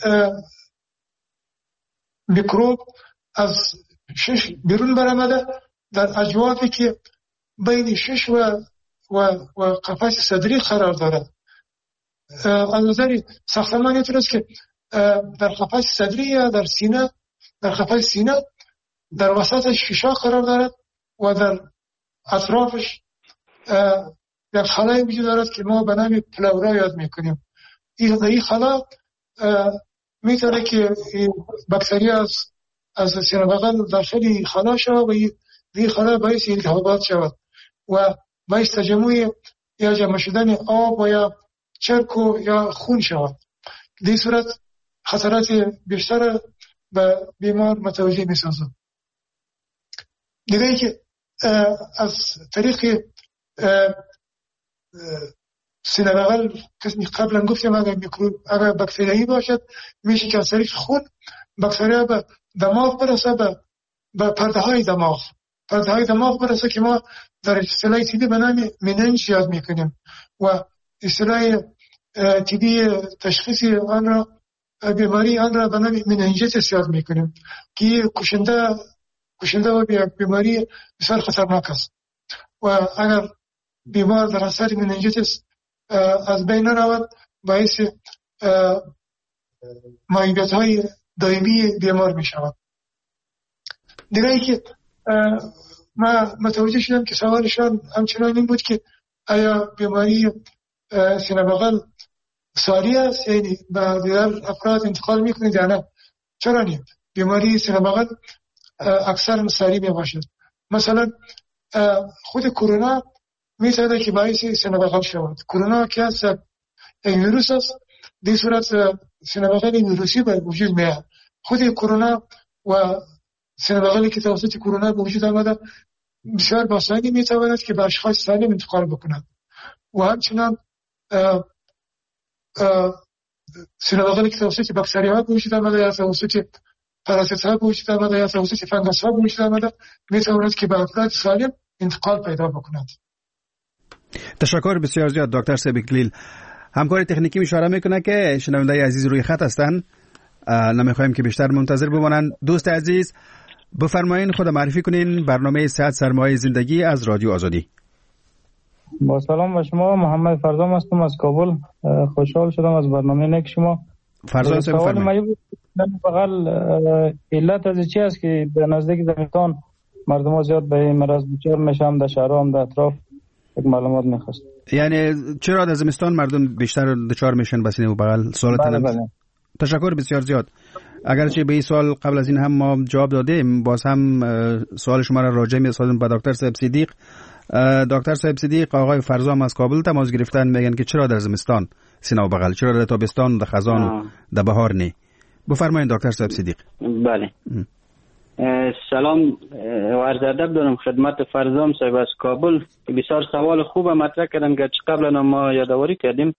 میکروب از شش بیرون برآمده در اجوافی که بین شش و و و قفس صدری قرار دارد. از نظر ساختمان اینطوریست که در قفس صدری یا در سینه، در قفس سینه در وسطش شیشه قرار دارد و در اطرافش یک خلای وجود دارد که ما به نام پلورا یاد میکنیم. این این خلا میتونه که باکتریا از از سینه بغل داخل خلا شود و این خلا باعث التهابات شود و باعث تجمع یا جمع شدن آب و یا چرک و یا خون شود. در این صورت خطرات بیشتر به بیمار متوجه میسازد. دیگه ای که از طریق سینه بغل قسمی قبلا گفتیم اگر میکروب اگر باکتریایی باشد میشه که از طریق خون باکتریا به دماغ برسه، به به پرده های دماغ پرده های دماغ برسه که ما در اصطلاح طبی به نام مننج یاد میکنیم و اصطلاح طبی تشخیص آن را بیماری آن را به نام مننجیتس یاد میکنیم که کشنده کشنده و بیماری بسیار خطرناک است و اگر بیمار در اثر مننجیتس از بین نرود باعث معیوبیت های دائمی بیمار می شود. دیگه ای که ما متوجه شدم که سوالشان همچنان این بود که آیا بیماری سینه بغل ساری است، یعنی به دیگر افراد انتقال میکنه یا نه؟ چرا نه؟ بیماری سینه بغل اکثر ساری می باشد. مثلا خود کرونا میتونه که باعث سینه بغل شود. کرونا که از یک ویروس است، در صورت سینه بغل ویروسی به وجود میاد. خود کرونا و سینه بغلی که توسط کرونا به وجود آمده بسیار با آسانی میتواند که به اشخاص سالم انتقال بکند و همچنان سینه بغلی که توسط باکتریاها به وجود آمده یا توسط پارازیت‌ها به وجود آمده یا توسط فنگس‌ها به وجود آمده میتواند که به افراد سالم انتقال پیدا بکند. تشکر بسیار زیاد دکتر صاحب اکلیل. همکار تکنیکی اشاره میکنه که شنونده عزیز روی خط هستند، نمیخوایم که بیشتر منتظر بمانند. دوست عزیز بفرمایین خود معرفی کنین، برنامه صحت سرمایه زندگی از رادیو آزادی. با سلام به شما، محمد فرزام هستم از کابل. خوشحال شدم از برنامه نک شما. فرزام صاحب بفرمایید. در بغل علت از چی است که در نزدیک زمستان مردم ها زیاد به این مرض دچار میشن؟ در شهرها هم در اطراف یک معلومات میخواست. یعنی چرا در زمستان مردم بیشتر دچار میشن بسینه و بغل؟ سوال بله بله. تشکر بسیار زیاد. اگرچه به این سوال قبل از این هم ما جواب دادیم، باز هم سوال شما را راجع می‌سازم به دکتر صاحب صدیق. دکتر صاحب صدیق، آقای فرزام از کابل تماس گرفتن، میگن که چرا در زمستان سینه و بغل، چرا در تابستان، در خزان و در بهار نه؟ بفرمایید دکتر صاحب صدیق. بله. سلام و عرض ادب دارم خدمت فرزام صاحب از کابل که بسیار سوال خوب مطرح کردن که قبلا ما یادآوری کردیم.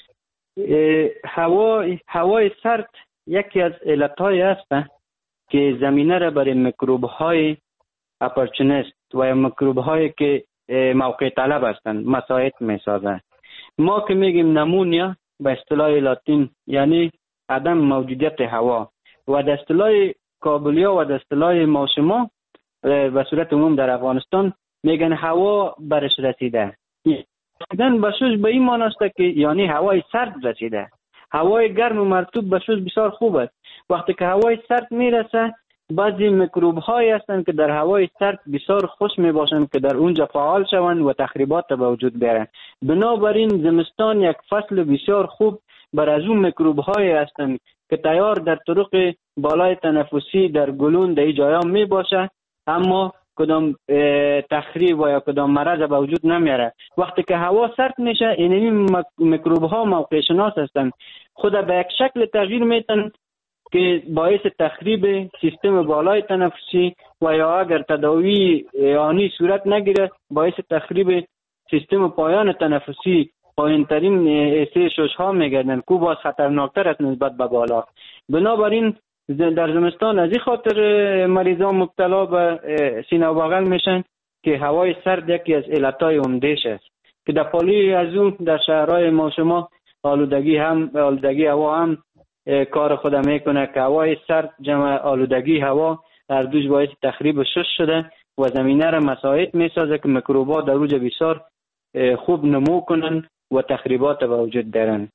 هوا هوای سرد یکی از علتهای است که زمینه را برای میکروب های اپورتونیست و میکروب هایی که موقع طلب هستند مساعد می سازند. ما که میگیم نمونیا به اصطلاح لاتین یعنی عدم موجودیت هوا، و در اصطلاح کابلیا و در اصطلاح ما شما به صورت عموم در افغانستان میگن هوا برش رسیده. رسیدن بسوز به این معنی است که یعنی هوای سرد رسیده. هوای گرم و مرطوب بسوز بسیار خوب است. وقتی که هوای سرد میرسه بعضی میکروب هایی هستند که در هوای سرد بسیار خوش می باشند که در اونجا فعال شوند و تخریبات به وجود بیارند. بنابراین زمستان یک فصل بسیار خوب بر از اون میکروب هایی هستند که تیار در طرق بالای تنفسی در گلون در جایا می باشه اما کدام تخریب و یا کدام مرض به وجود نمیاره. وقتی که هوا سرد میشه این میکروب ها موقع شناس هستند، خود به یک شکل تغییر میتن که باعث تخریب سیستم بالای تنفسی و یا اگر تداوی آنی صورت نگیره باعث تخریب سیستم پایان تنفسی، پایین ترین ایسه شش ها میگردن که باز خطرناکتر است نسبت به بالا. بنابراین در زمستان از این خاطر مریضان مبتلا به سینه و بغل میشن که هوای سرد یکی از علتهای عمده‌اش است که در پالی از اون در شهرهای ما شما آلودگی هم آلودگی هوا هم کار خود میکنه که هوای سرد جمع آلودگی هوا هر دوش باعث تخریب شش شده و زمینه را مساعد میسازه که میکروبات در اوج بسیار خوب نمو کنن و تخریبات به وجود دارن.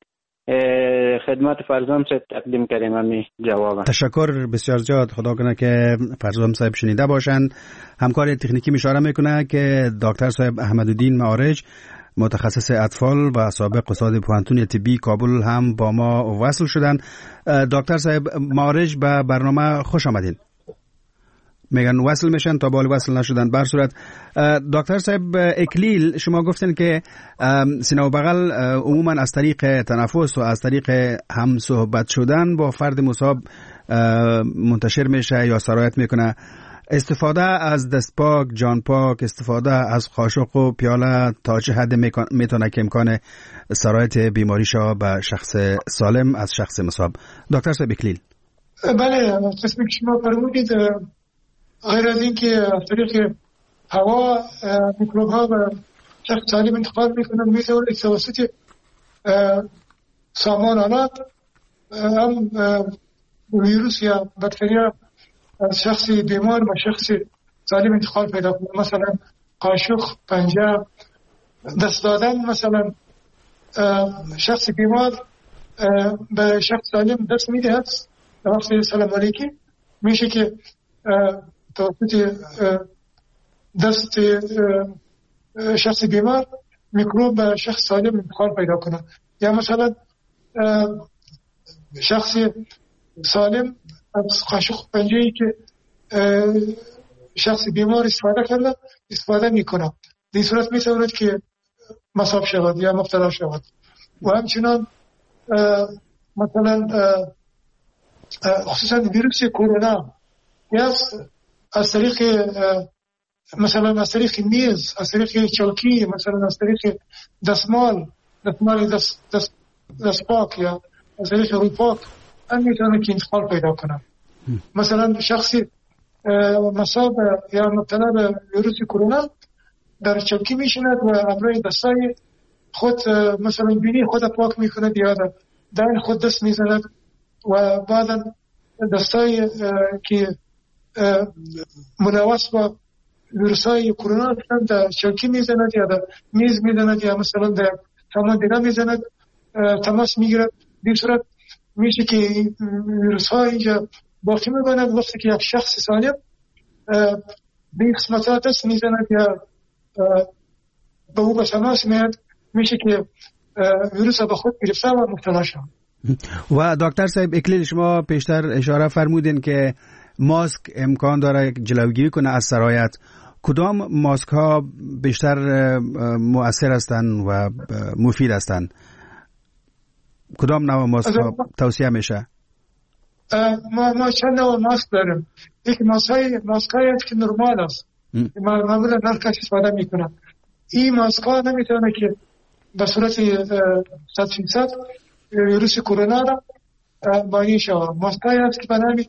خدمت فرزام صاحب تقدیم کردیم همین جواب. تشکر بسیار زیاد. خدا کنه که فرزام صاحب شنیده باشند. همکار تکنیکی اشاره میکنه که دکتر صاحب احمدالدین معارج متخصص اطفال و سابق استاد پوهنتون طبی کابل هم با ما وصل شدن. دکتر صاحب معارج به برنامه خوش آمدین. میگن وصل میشن تا بالا وصل نشدن. بر صورت دکتر صاحب اکلیل، شما گفتن که سینه و بغل عموما از طریق تنفس و از طریق هم صحبت شدن با فرد مصاب منتشر میشه یا سرایت میکنه. استفاده از دست پاک، جان پاک، استفاده از قاشق و پیاله تا چه حد میتونه که امکان سرایت بیماری شا به شخص سالم از شخص مصاب؟ دکتر صاحب اکلیل. بله، قسمی که شما فرمودید غیر از این که از طریق هوا میکروب ها به شخص سالم انتقال میکنن میتونه توسط سامان آلات هم ویروس یا باکتریا از شخص بیمار به شخص سالم انتقال پیدا کنه. مثلا قاشق، پنجه، دست دادن، مثلا شخص بیمار به شخص سالم دست میدهد در وقت سلام علیکی میشه که توسط دست شخص بیمار میکروب به شخص سالم انتقال پیدا کنه. یا مثلا شخص سالم از قاشق پنجه‌ای که شخص بیمار استفاده کرده استفاده میکنه، در این صورت میتواند که مصاب شود یا مبتلا شود. و همچنان مثلا خصوصا ویروس کرونا یا از طریق مثلا از طریق میز، از طریق چلکی، مثلا از طریق دستمال دستمال دست دست دست پاک یا از طریق روی پاک هم میتونه که انتقال پیدا کنه. مثلا شخصی مصاب یا مبتلا به ویروس کرونا در چلکی میشند و امروی دستای خود مثلا بینی خود پاک میکند یا در خود دست میزند و بعدا دستای که مناوس با ویروس های کرونا هستند در چلکی میزند یا در میز میزند یا مثلا در سامان دیگه میزند، تماس میگیرد. در صورت میشه که ویروس ها اینجا باقی میماند. وقتی که یک شخص سالم به این قسمتات دست میزند یا به او به تماس میاد، میشه که ویروس ها به خود گرفته و مبتلا شد. و دکتر صاحب اکلیل، شما پیشتر اشاره فرمودین که ماسک امکان داره جلوگیری کنه از سرایت. کدام ماسک ها بیشتر مؤثر هستند و مفید هستند؟ کدام نوع ماسک ها توصیه میشه؟ ما ما چند نوع ماسک داریم. یک ماسک های ماسک های که نرمال است، معمولا هر کسی استفاده میکنه. این ماسک ها نمیتونه که به صورت صد فیصد ویروس کرونا را معنی شود. ماسک های هست که به نامی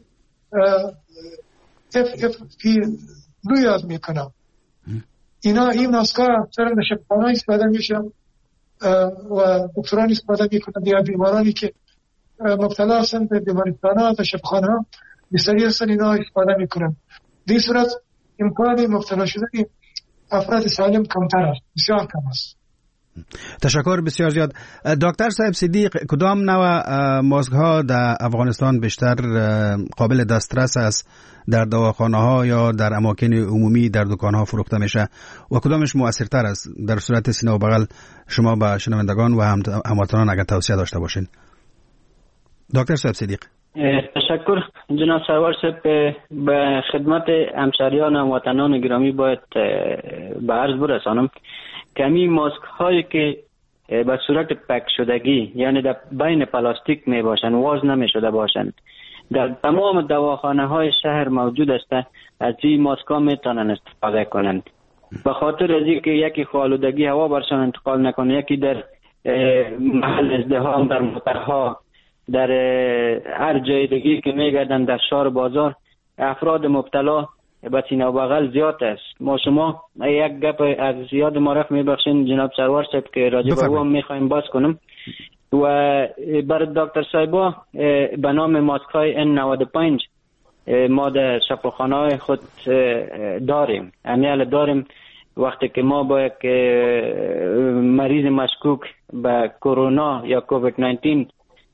اف اف پی دو یاد میکنه. اینا این ماسک ها اکثرا در شفاخانه استفاده میشه و دکتران استفاده میکنند یا بیمارانی که مبتلا هستند به بیمارستان‌ها و شفاخانه‌ها بسیاری هستند اینا استفاده میکنند. در این صورت امکان مبتلا شدن افراد سالم کمتر است، بسیار کم است. تشکر بسیار زیاد. دکتر صاحب صدیق، کدام نوع ماسک ها در افغانستان بیشتر قابل دسترس است در دواخانه ها یا در اماکن عمومی در دکان ها فروخته میشه و کدامش مؤثرتر است؟ در صورت سینه و بغل شما به شنوندگان و هموطنان اگر توصیه داشته باشین. دکتر صاحب صدیق. تشکر جناب سرور صاحب. به خدمت همشهریان و هموطنان گرامی باید به عرض برسانم کمی ماسک هایی که به صورت پک شدگی یعنی در بین پلاستیک می باشند، واز نمی شده باشند، در تمام دواخانه های شهر موجود است. از این ماسک ها می توانند استفاده کنند. به خاطر از اینکه یکی آلودگی هوا برشان انتقال نکنه، یکی در محل ازدحام، در موترها، در هر جای دیگه که میگردن در شهر بازار، افراد مبتلا به سینه و بغل زیاد است. ما شما یک گپ از زیاد معرف میبخشین جناب سرور صاحب که راجع به او هم میخوایم باز کنم و برای دکتر صاحبا به نام ماسک های ان نود و پنج ما در شفاخانه های خود داریم، امیال داریم. وقتی که ما با یک مریض مشکوک به کرونا یا کووید نوزده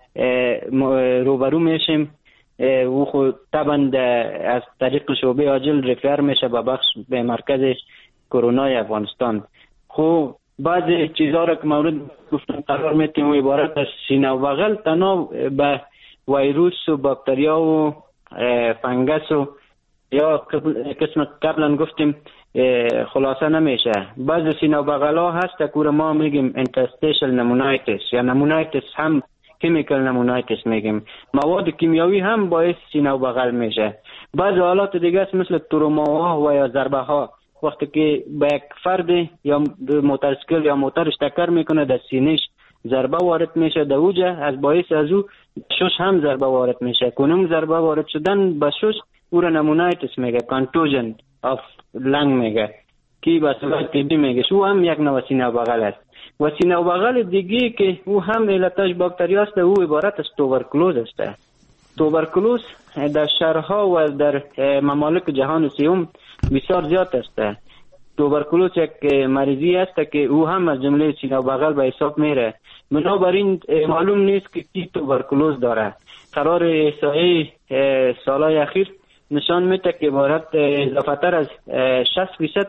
روبرو میشیم، او خود طبعا از طریق شعبه عاجل رفر میشه به بخش به مرکز کرونا افغانستان. خب بعضی چیزها را که مورد گفتن قرار میتیم عبارت از سینه و بغل تنها به ویروس و باکتریا و فنگس و یا قسم قبلا گفتیم خلاصه نمیشه. بعضی سینه و بغل ها هست که ما میگیم انترستیشل نمونایتس یا نمونایتس هم کیمیکل نمونایتس میگیم، مواد کیمیایی هم باعث سینه و بغل میشه. بعض حالات دیگه است مثل تروماها و یا ضربه ها، وقتی که به یک فرد یا موتورسیکل یا موتورش تکر میکنه در سینهش ضربه وارد میشه، در اوجه از باعث از او شش هم ضربه وارد میشه. کنم ضربه وارد شدن به شش او را نمونایتس میگه، کانتوژن آف لنگ میگه کی به صورت طبی میگه. شو هم یک نوع سینه و بغل است. و سینه و بغل دیگه که او هم علتش باکتریا است، او عبارت از توبرکلوز است. توبرکلوز در شهرها و در ممالک جهان سوم بسیار زیاد است. توبرکلوز یک مریضی است که او هم از جمله سینه و بغل به حساب میره. بنابراین معلوم نیست که کی توبرکلوز داره. قرار احصایه سالهای اخیر نشان میده که عبارت اضافه تر از شصت فیصد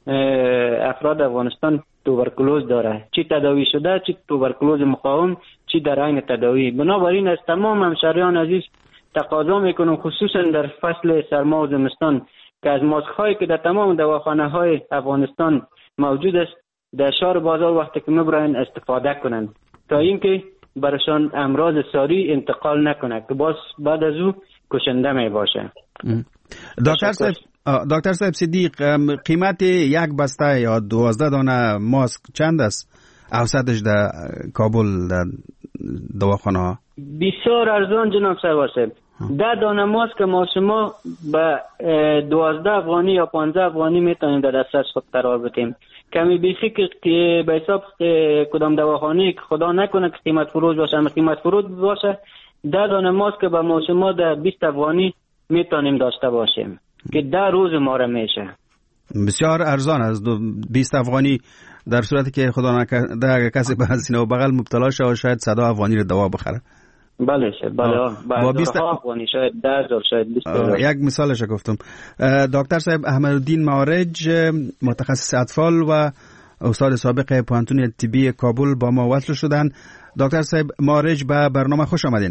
افراد افغانستان توبرکلوز داره، چی تداوی شده، چی توبرکلوز مقاوم، چی در عین تداوی. بنابراین از تمام همشهریان عزیز تقاضا میکنم خصوصا در فصل سرما و زمستان که از ماسک هایی که در تمام دواخانه های افغانستان موجود است در شهر بازار وقتی که میبرن استفاده کنند تا اینکه برشان امراض ساری انتقال نکنه که باز بعد از او کشنده می باشه. دکتر صاحب دکتر صاحب صدیق، قیمت یک بسته یا دوازده دانه ماسک چند است؟ اوسطش در کابل در دواخانه ها بسیار ارزان جناب سرور صاحب. ده دانه ماسک ما شما به دوازده افغانی یا پانزده افغانی میتونیم در دسترس خود قرار بدیم. کمی بیخی که به حساب کدام دواخانه که خدا نکنه که قیمت فروش باشه، اما قیمت فروش باشه ده دانه ماسک به ما شما در بیست افغانی میتونیم داشته باشیم که ده روز ما را میشه. بسیار ارزان است بیست افغانی، در صورتی که خدا نکنه اگر کسی به سینه و بغل مبتلا شه شاید صد افغانی رو دوا بخره. بله شد بله با بیست افغانی شاید ده هزار شاید بیست هزار. یک مثالش گفتم. دکتر صاحب احمدالدین معارج متخصص اطفال و استاد سابق پوهنتون طبی کابل با ما وصل شدن. دکتر صاحب معارج به برنامه خوش آمدین.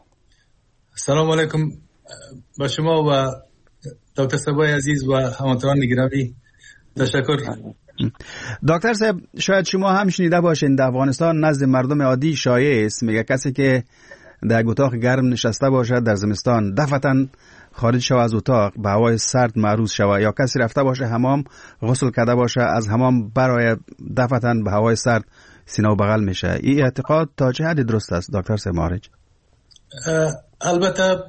سلام علیکم با شما و دکتر صاحب عزیز و هموطنان گرامی. تشکر. دکتر صاحب شاید شما هم شنیده باشین در افغانستان نزد مردم عادی شایع است، میگه کسی که در اتاق گرم نشسته باشد در زمستان دفعتاً خارج شود از اتاق به هوای سرد معرض شود، یا کسی رفته باشه حمام غسل کرده باشه از حمام برای دفعتاً به هوای سرد سینه و بغل میشه. این اعتقاد تا چه حد درست است دکتر صاحب معارج؟ البته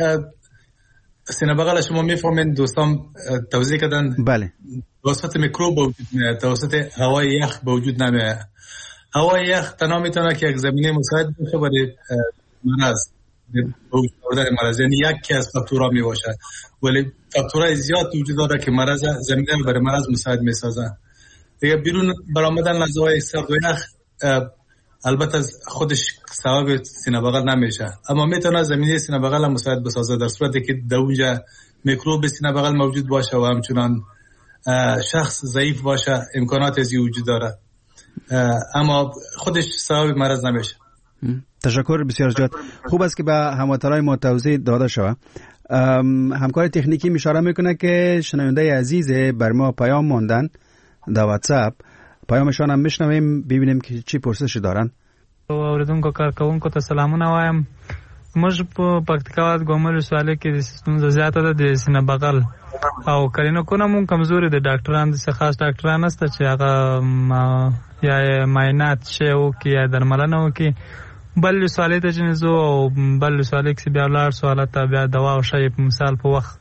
سینه بغل شما میفهمین دوستان توضیح کردن. بله. توسط میکروب وجود میاد، توسط هوای یخ به وجود نمیاد. هوای یخ تنها میتونه که یک زمینه مساعد باشه برای مرض وجود آوردن مرض، یعنی یکی از فاکتورها میباشه، ولی فاکتورهای زیاد وجود داره که مرض زمینه برای مرض مساعد میسازه. دیگه بیرون برآمدن از هوای سرد و یخ البته خودش سبب سینه بغل نمیشه، اما میتونه زمینه سینه بغل مساعد بسازه در صورتی که در اونجا میکروب سینه بغل موجود باشه و همچنان شخص ضعیف باشه، امکانات زی وجود داره، اما خودش سبب مرض نمیشه. تشکر بسیار زیاد. خوب است که به هموطنان ما توضیح داده شود. همکار تکنیکی اشاره میکنه که شنونده عزیز بر ما پیام ماندن در واتساپ، پیامشان هم میشنویم ببینیم که چی پرسشی دارن. اوریدونکو کارکونکو ته سلامونه وایم. موږ په پکتیکا ګومل سواله کې د ستونزه زیاته ده د سینه بغل او کلینیکونه مون کمزوري دي، ډاکټران د خاص ډاکټران نشته چې هغه یا معاینات شي او کې یا درملنه وکي. بل سواله ته جنزو او بل سواله کې بیا ولر سواله ته بیا دوا او شی په مثال په وخت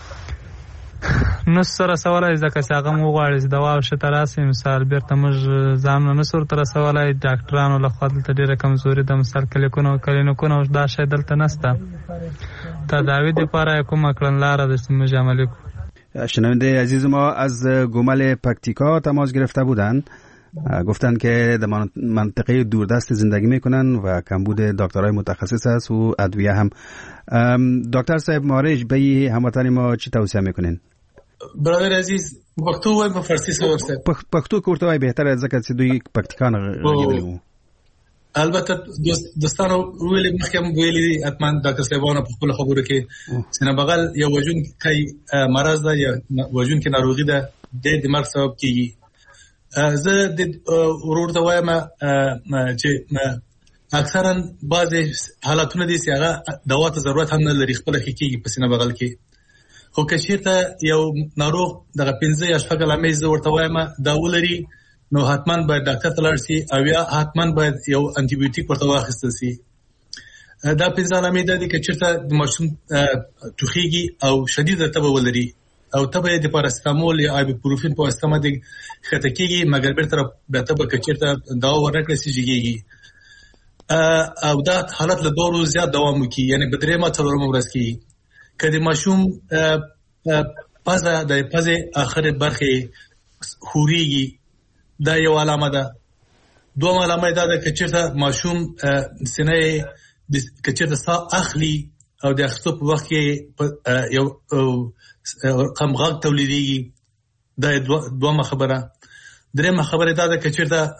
نو سره سوالای ځکه چې هغه مو غواړي دوا او شی تراسي مثال بیرته موږ ځان نه سر تر سوالای ډاکټرانو له خوا دلته ډیره کمزوري ده، مثال کلینیکونه کلینیکونه دا شی دلته نشته. تداوی لپاره کومه کړنلاره د موږ عملی کو. شنونده عزیز ما از گومل پکتیکا تماس گرفته بودند، گفتند که در منطقه دوردست زندگی میکنن و کمبود دکترای متخصص است و ادویه هم. دکتر صاحب معارج به هموطن ما چی توصیه میکنین؟ برادر عزیز پښتو وای په فارسی سره پښتو کوته وای بهتره ځکه چې دوی پکتیکان غږیدلی. البته دوستانو ویلي مخکې ویلي اتمن ډاکټر صاحبانو په خپل خبرو کې سینه بغل یو وجون کوي مرض ده یا وجون کې ناروغي ده د دماغ سبب کیږي. زه د ورور ته وایم چې اکثرا بعضی حالتونه دي چې هغه دوا ته ضرورت هم نه لري، خپل کیږي په سینه بغل کې. خو که چېرته یو ناروغ دغه پنځه یا شپږ علامې زه ورته وایم دا ولري نو حتما باید ډاکټر ته لاړ شي او یا حتما باید یو انټي بیوټیک ورته واخیستل شي. دا پنځه علامې دا دي که چېرته د ماشوم ټوخیږي او شدیده تبه ولري او تبه یې د پاراستامول یا ایبوپروفین په واسطه باندې ښکته کېږي، مګر بیرته بیا تبه که چېرته دوا ورنکړل شي جګېږي او دا حالت له دوه ورځو زیات دوام وکړي، یعنې په درېیمه څلورمه ورځ کې که د ماشوم پزه د پزې آخرې برخې خورېږي دا یو علامه ده. دوم علامه دا ده که چېرته ماشوم سینه که چېرته ساه اخلي او د اخیستو په وخت کې یو کم غږ تولیدېږي، دا دومه خبره. درېیمه خبره دا ده که چېرته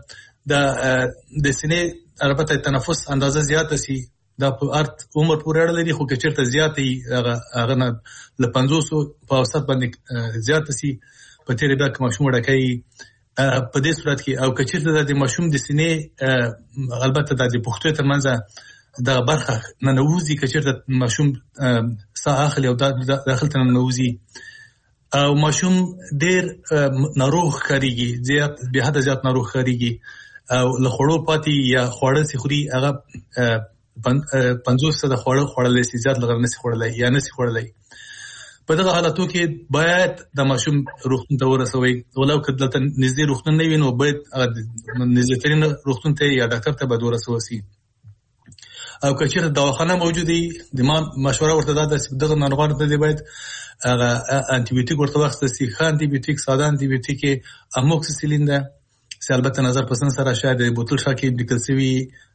د سینې البته تنفس اندازه زیاته سي، دا په ارت عمر پورې اړه لري، خو که چېرته زیاته وي هغه نه له پنځوسو په اوسط باندې زیاته سي په تېره بیا که ماشوم وړکی وي په دې صورت کې او که چېرته د ماشوم د سینې البته د پښتو تر منځه دغه برخه ننوځي، که چېرته ماشوم ساه اخلي او داخل ته ننوځي او ماشوم ډېر ناروغ ښکارېږي، زیات بې حده زیات ناروغ ښکارېږي او له خوړو پاتې یا خواړه چې خوري هغه پنځوس سده خواړه خوړلی شي، زیات لږ نشي خوړلی یا نشي خوړلی. په دغه حالاتو کې باید د ماشوم روغتون ته ورسوئ، ولو که دلته نږدې روغتون نه وي نو باید نږدېترین روغتون ته یا ډاکټر ته باید ورسول شي. او که چېرته دواخانه موجوده وي د ما مشوره ورته دا ده چې دغه ناروغانو ته باید هغه انټي بیوټیک ورته واخیستل شي. ښه انټي بیوټیک ساده انټي بیوټیک یې اموکسیسیلین ده چې البته نظر پسند سره شاید د بوتل شا کې لیکل شوي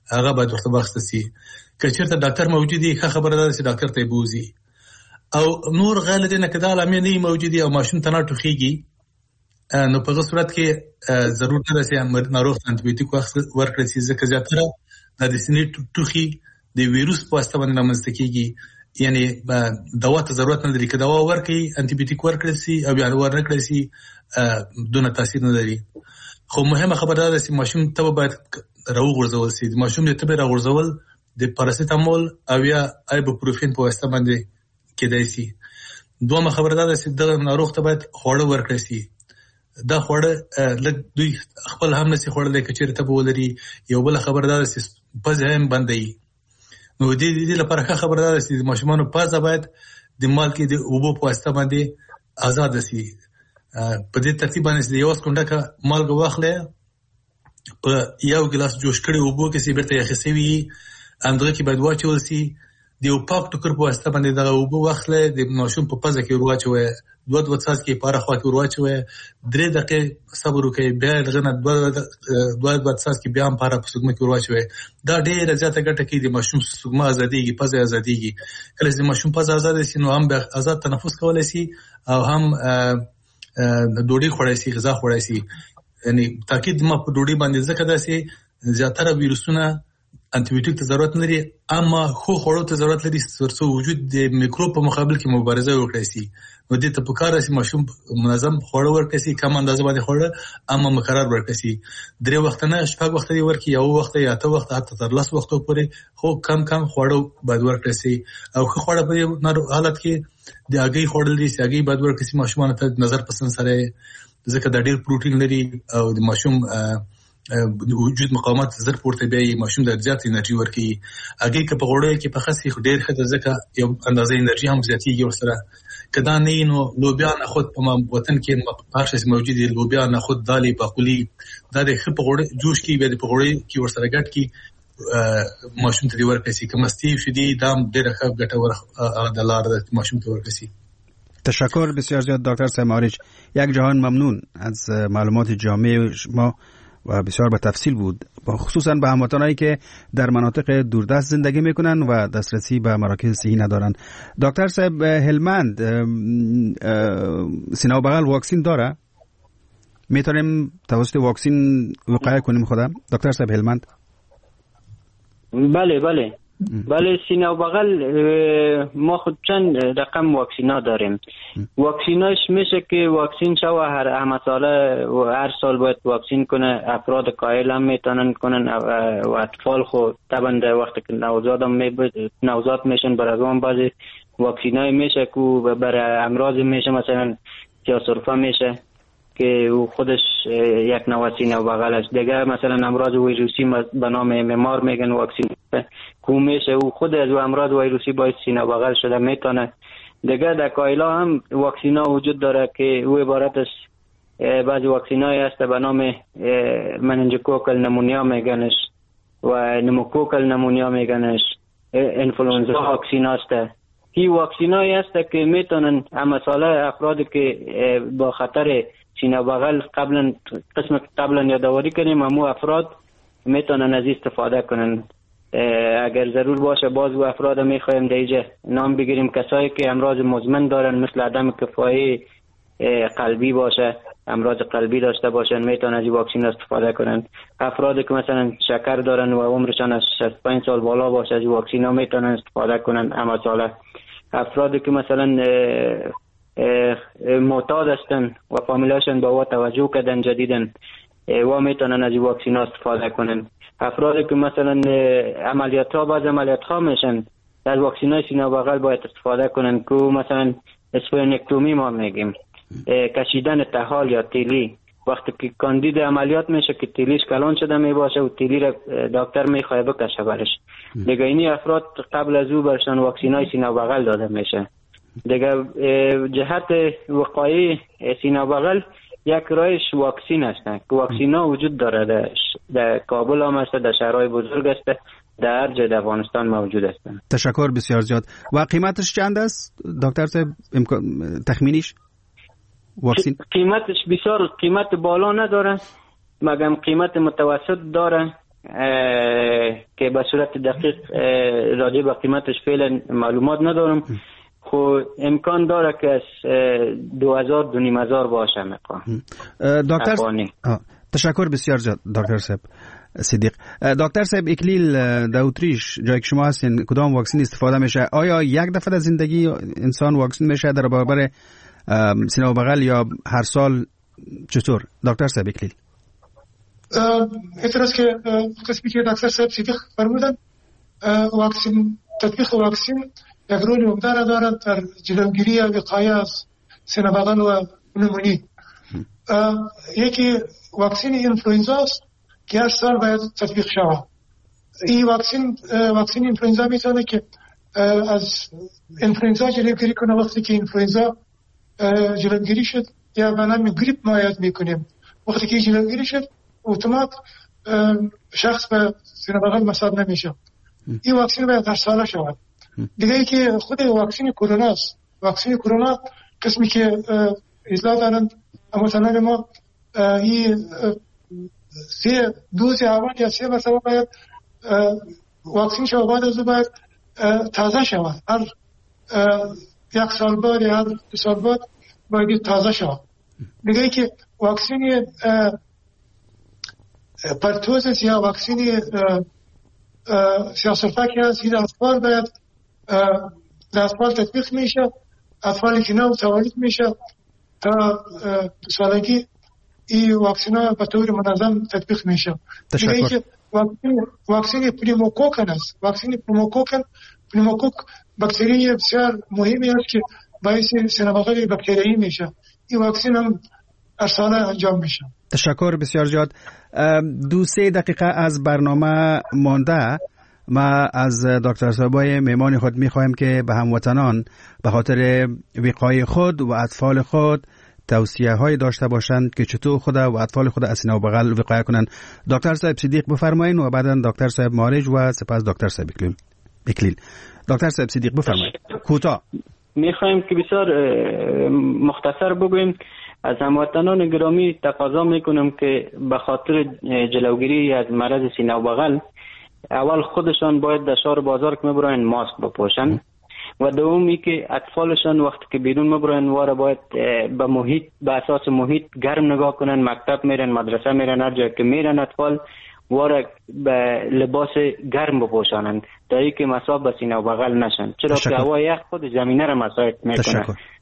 هغه باید ورته بخښ شي. که چېرته ډاکټر موجود وي ښه خبره ده چې ډاکټر ته یې بوځي. او نور غیر له دې نه که دا علامې نه وي موجودې او ماشوم ته نه ټوخېږي نو په هغه صورت کې ضرور نه ده چې ناروغ ته انټي بیوټیک ورکړل شي، ځکه زیاتره دا د سینې ټوخي د ویروس په واسطه باندې رامنځته کېږي. یعنی دوا ته ضرورت نه لري، که دوا ورکړي انټي بیوټیک ورکړل شي او بیا ورنکړل شي دونه تاثیر نه لري. خو مهمه خبره ده چې ماشوم ته باید راوغورځول شي. د ماشوم د تبې راغورځول د پاراسیتامول او یا ایبوپروفین په واسطه باندې کېدای شي. دومره خبره ده چې د ناروغ ته باید خواړه ورکړل شي. دا خواړه لږ دوی خپل هم نشي خوړلی که چېرې تبه ولري. یو بله خبره ده چې پزه هم بندوي. نو د دې لپاره ښه خبره ده چې د ماشومانو پزه باید د مالګې د اوبو په واسطه باندې آزاده شي. په دې ترتیب باندې چې د یوه سکونډکه مالګه واخلی په یو ګیلاس جوش کړي اوبو کې چې بیرته یخې شوي وي همدغه کې باید واچول شي. د یو پاک ټوکر په واسطه باندې دغه اوبه واخلی د ماشوم په پزه کې ور واچوئ، دوه دوه څاڅکي په هره خوا کې ور واچوئ، درې دقیقې صبر وکړئ، بیا یې هغه نه دوه دوه څاڅکي بیا هم په هره سږمه کې ور واچوئ. دا ډېره زیاته ګټه کوي. د ماشوم سږمه ازادېږي، پزه یې ازادېږي. کله چې د ماشوم پزه ازاده شي نو هم بیا ازاد تنفس کولی شي او هم ډوډۍ خوړی شي، غذا خوړی شي. یعنی تاکید ما په ډوډۍ باندې ځکه ده چې زیاتره ویروسونه انټي بیوټیک ته ضرورت نه لري، اما خو خوړو ته ضرورت لري ترڅو وجود د میکروب په مقابل کې مبارزه وکړي شي. نو دې ته پکار دی چې ماشوم منظم خواړه ورکړي شي، کم اندازه باندې خواړه اما مقرر ورکړي شي. درې وخت نه شپږ وخت دی ورکړي، یو وخت یا اته وخت حتی تر لس وختو پورې، خو کم کم خواړه باید ورکړي شي. او ښه خواړه په حالت کې د هګۍ خوړل دي چې هګۍ باید ورکړي شي ماشومانو ته نظر پسند سره، ځکه دا ډېر پروټین لري او د ماشوم وجود مقاومت زر پورته بیایي، ماشوم د زیات انرژي ورکوي. هګۍ که په غوړیو کې پخه شي ډېر ښه ده، ځکه یو اندازه انرژي هم زیاتېږي ورسره. که دا نه وي نو لوبیا نخود په وطن کې هر شی موجود دي، لوبیا نخود دالې باقلي دا د ښه په غوړی جوش کې بیا د په غوړیو کې ورسره ګډ کړي ماشوم ته دې ورکړی شي. که مستې شیدې دا هم ډېره ښه ګټوره لاره ده ماشوم ته ورکړی شي. تشکر بسیار زیاد دکتر صاحب معارج. یک جهان ممنون از معلومات جامع شما و بسیار به تفصیل بود، خصوصا به هموطنانی که در مناطق دوردست زندگی میکنن و دسترسی به مراکز صحی ندارن. دکتر صاحب هلمند سینه و بغل واکسین داره؟ میتونیم توسط واکسین وقایه کنیم خودم؟ دکتر صاحب هلمند؟ بله بله بله سینه و بغل ما خود چند رقم واکسینا داریم. واکسیناش میشه که واکسین شو هر همه ساله و هر سال باید واکسین کنه. افراد کایل هم میتونن کنن و اطفال خود طبعا در وقتی که نوزاد هم می نوزاد میشن برای اون بعضی واکسینای میشه که برای امراض میشه، مثلا سیاه‌سرفه میشه که خودش یک نوع سینه و بغل است. دیگه مثلا امراض ویروسی به نام ممار میگن واکسین کو میشه و خود از امراض ویروسی باعث سینه و بغل شده میتونه. دیگه در کایلا هم واکسینا وجود داره که او عبارت است بعضی واکسینای هست به نام مننجوکوکل نمونیا میگنش و نموکوکل نمونیا میگنش، انفلوئنزا واکسین است. این واکسینای هست که میتونن اما ساله افرادی که با خطر سینه و بغل قبلا قسم قبلا یادآوری کنیم امو افراد میتونن از استفاده کنن. اگر ضرور باشه باز و افراد میخوایم دیگه نام بگیریم کسایی که امراض مزمن دارن مثل عدم کفایی قلبی باشه، امراض قلبی داشته باشن میتونن از این واکسین استفاده کنن. افرادی که مثلا شکر دارن و عمرشان از شصت و پنج سال بالا باشه از این واکسین ها میتونن استفاده کنن اما ساله. افرادی که مثلا معتاد هستن و فامیلاشون به او توجه کردن جدیدن و میتونن از این واکسین استفاده کنن. افرادی که مثلا عملیات ها بعض عملیات ها میشن از واکسین های سینه و بغل باید استفاده کنن که مثلا اسپلنکتومی ما میگیم، کشیدن طحال یا تیلی. وقتی که کاندید عملیات میشه که تیلیش کلان شده میباشه و تیلی را دکتر میخواه بکشه برش. دیگه اینی افراد قبل از او برشان واکسین های سینه و بغل داده میشه. دیگه جهت وقایع سینه و بغل یک رایش واکسین هستن که واکسین ها وجود داره در, در کابل هم هست، در شهرهای بزرگ هست، در هر جای در افغانستان موجود هستن. تشکر بسیار زیاد. و قیمتش چند است دکتر صاحب تخمینیش واکسین؟ قیمتش بسیار قیمت بالا نداره، مگم قیمت متوسط داره. که به صورت دقیق راجع به قیمتش فعلا معلومات ندارم، خو امکان داره که از دو هزار دو نیم هزار باشه. مقام دکتر تشکر بسیار زیاد دکتر صاحب صدیق. دکتر صاحب اکلیل در اتریش جایی که شما هستین کدام واکسن استفاده میشه؟ آیا یک دفعه در زندگی انسان واکسن میشه در برابر سینه و بغل یا هر سال چطور دکتر صاحب اکلیل؟ اعتراض که قسمی که دکتر صاحب صدیق فرمودن، واکسن تطبیق واکسن یک رول عمده را دارد در جلوگیری و وقایه از سینه بغل و نمونی. یکی واکسن اینفلوئنزا است که هر سال باید تطبیق شود. این واکسن واکسن اینفلوئنزا میتونه که از اینفلوئنزا جلوگیری کنه. وقتی که اینفلوئنزا جلوگیری شد یا به نام گریپ ما یاد میکنیم، وقتی که جلوگیری شد اتومات شخص به سینه بغل مصاب نمیشه. این واکسن باید هر ساله شود. دیگه ای که خود واکسن کرونا است. واکسن کرونا قسمی که اصلاح دارند مثلا ما این سه دوز اول یا سه مرتبه باید واکسن شود، بعد از او باید تازه شود. هر یک سال بعد یا هر دو سال بعد باید تازه شود. دیگه ای که واکسن پرتوزس یا واکسن سیاستفاکی هست، این اطفال باید در اطفال تطبیق میشه. اطفالی که نو تولید میشه تا دو سالگی این واکسن ها به طور منظم تطبیق میشه. دیگه ای که واکسن پنیموکوکن است. واکسن پنیموکوکن پنیموکوک باکتری بسیار مهمی است که باعث سینه بغل باکتریایی میشه. این واکسن هم هر سال انجام میشه. تشکر بسیار زیاد. دو سه دقیقه از برنامه مانده. ما از دکتر صاحبای مهمان خود میخواهیم که به هموطنان به خاطر وقایه خود و اطفال خود توصیه های داشته باشند که چطور خود و اطفال خود از سینه و بغل وقایه کنند. دکتر صاحب صدیق بفرمایید و بعدا دکتر صاحب مارج و سپس دکتر صاحب اکلیل. دکتر صاحب صدیق بفرمایید. کوتاه میخوایم که بسیار مختصر بگویم. از هموطنان گرامی تقاضا میکنم که به خاطر جلوگیری از مرض سینه و بغل اول خودشان باید در شهر بازار که میبرن ماسک بپوشن و دومی که اطفالشان وقتی که بیرون میبرن واره باید به محیط به اساس محیط گرم نگاه کنن. مکتب میرن، مدرسه میرن، هر جا که میرن اطفال واره به لباس گرم بپوشانند تا اینکه مصاب به سینه و بغل نشن، چرا که هوا یخ خود زمینه را مساعد میکنه.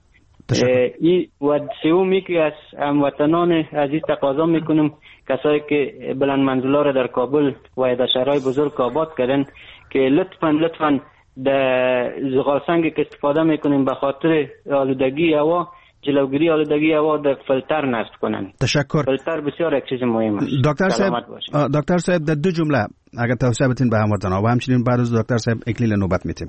ای و سومی که از هموطنان عزیز تقاضا میکنم کسایی که بلند منزلا را در کابل و در شهرهای بزرگ آباد کردن که لطفاً لطفاً در زغالسنگی که استفاده میکنیم به خاطر آلودگی هوا، جلوگیری آلودگی هوا، در فیلتر نصب کنن. تشکر. فیلتر بسیار یک چیز مهم است. دکتر صاحب دکتر صاحب در دو جمله اگر توصیه بتین به هموطنان و همچنین بعد از دکتر صاحب اکلیل نوبت میتیم.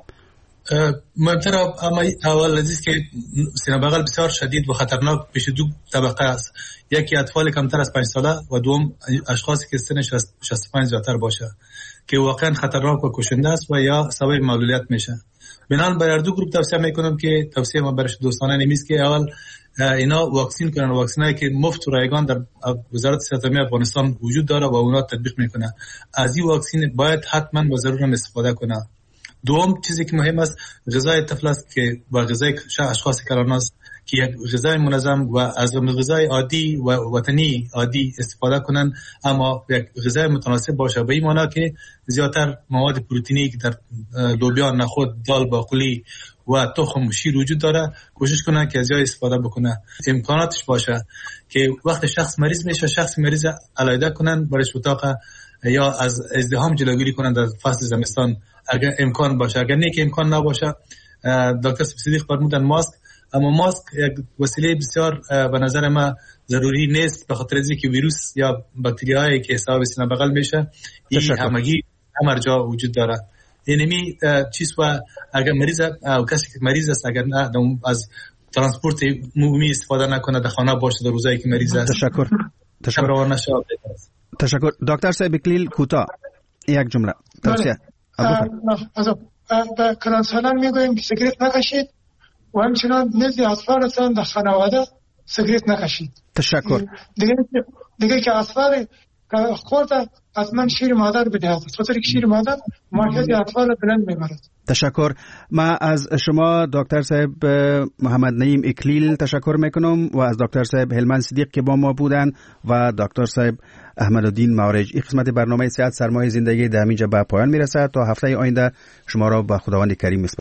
منطقه اما اول عزیز که سینه بغل بسیار شدید و خطرناک پیش دو طبقه است. یکی اطفال کمتر از پنج ساله و دوم اشخاصی که سن شصت و پنج زیادتر باشه که واقعا خطرناک و کشنده است و یا سبب معلولیت میشه. بنابراین برای دو گروه توصیه میکنم که توصیه ما برای دوستانه نمیست که اول اینا واکسین کنن. واکسینایی که مفت و رایگان در وزارت صحت عامه افغانستان وجود داره و اونا تطبیق میکنه. از این واکسین باید حتما و ضرورا استفاده کنه. دوم چیزی که مهم است غذای طفل است که با غذای اشخاص کلاناست که یک غذای منظم و از غذای عادی و وطنی عادی استفاده کنن، اما یک غذای متناسب باشه. به این معنی که زیادتر مواد پروتئینی که در لوبیا، نخود، دال، باقالی و تخم و شیر وجود داره کوشش کنن که از جای استفاده بکنه. امکاناتش باشه که وقت شخص مریض میشه شخص مریض علیحده کنن برش اتاق یا از ازدحام جلوگیری کنن در فصل زمستان اگر امکان باشه. اگر نه که امکان نباشه دکتر صدیق فرمودن ماسک، اما ماسک یک وسیله بسیار به نظر ما ضروری نیست به خاطر از اینکه ویروس یا باکتریایی که حساب سینه بغل میشه این همگی هر جا وجود داره. اینمی چیز و اگر مریض او کسی که مریض است اگر نه از ترانسپورت عمومی استفاده نکنه در خانه باشه در روزایی که مریض است. تشکر. تشکر. تشکر. دکتر صاحب اکلیل کوتاه یک جمله توصیه. از به کرانسالان میگویم که سیگریت نکشید و همچنان نزد اطفالتان در خانواده سیگریت نکشید. تشکر. دیگه دیگه که اطفال که خورد حتما شیر مادر بدهد، خاطر که شیر مادر مارکت اطفال بلند میبرد. تشکر. ما از شما دکتر صاحب محمد نعیم اکلیل تشکر میکنم و از دکتر صاحب هلمند صدیق که با ما بودن و دکتر صاحب احمدالدین معارج. این قسمت برنامه صحت سرمایه زندگی در همینجا به پایان میرسد. تا هفته آینده شما را به خداوند کریم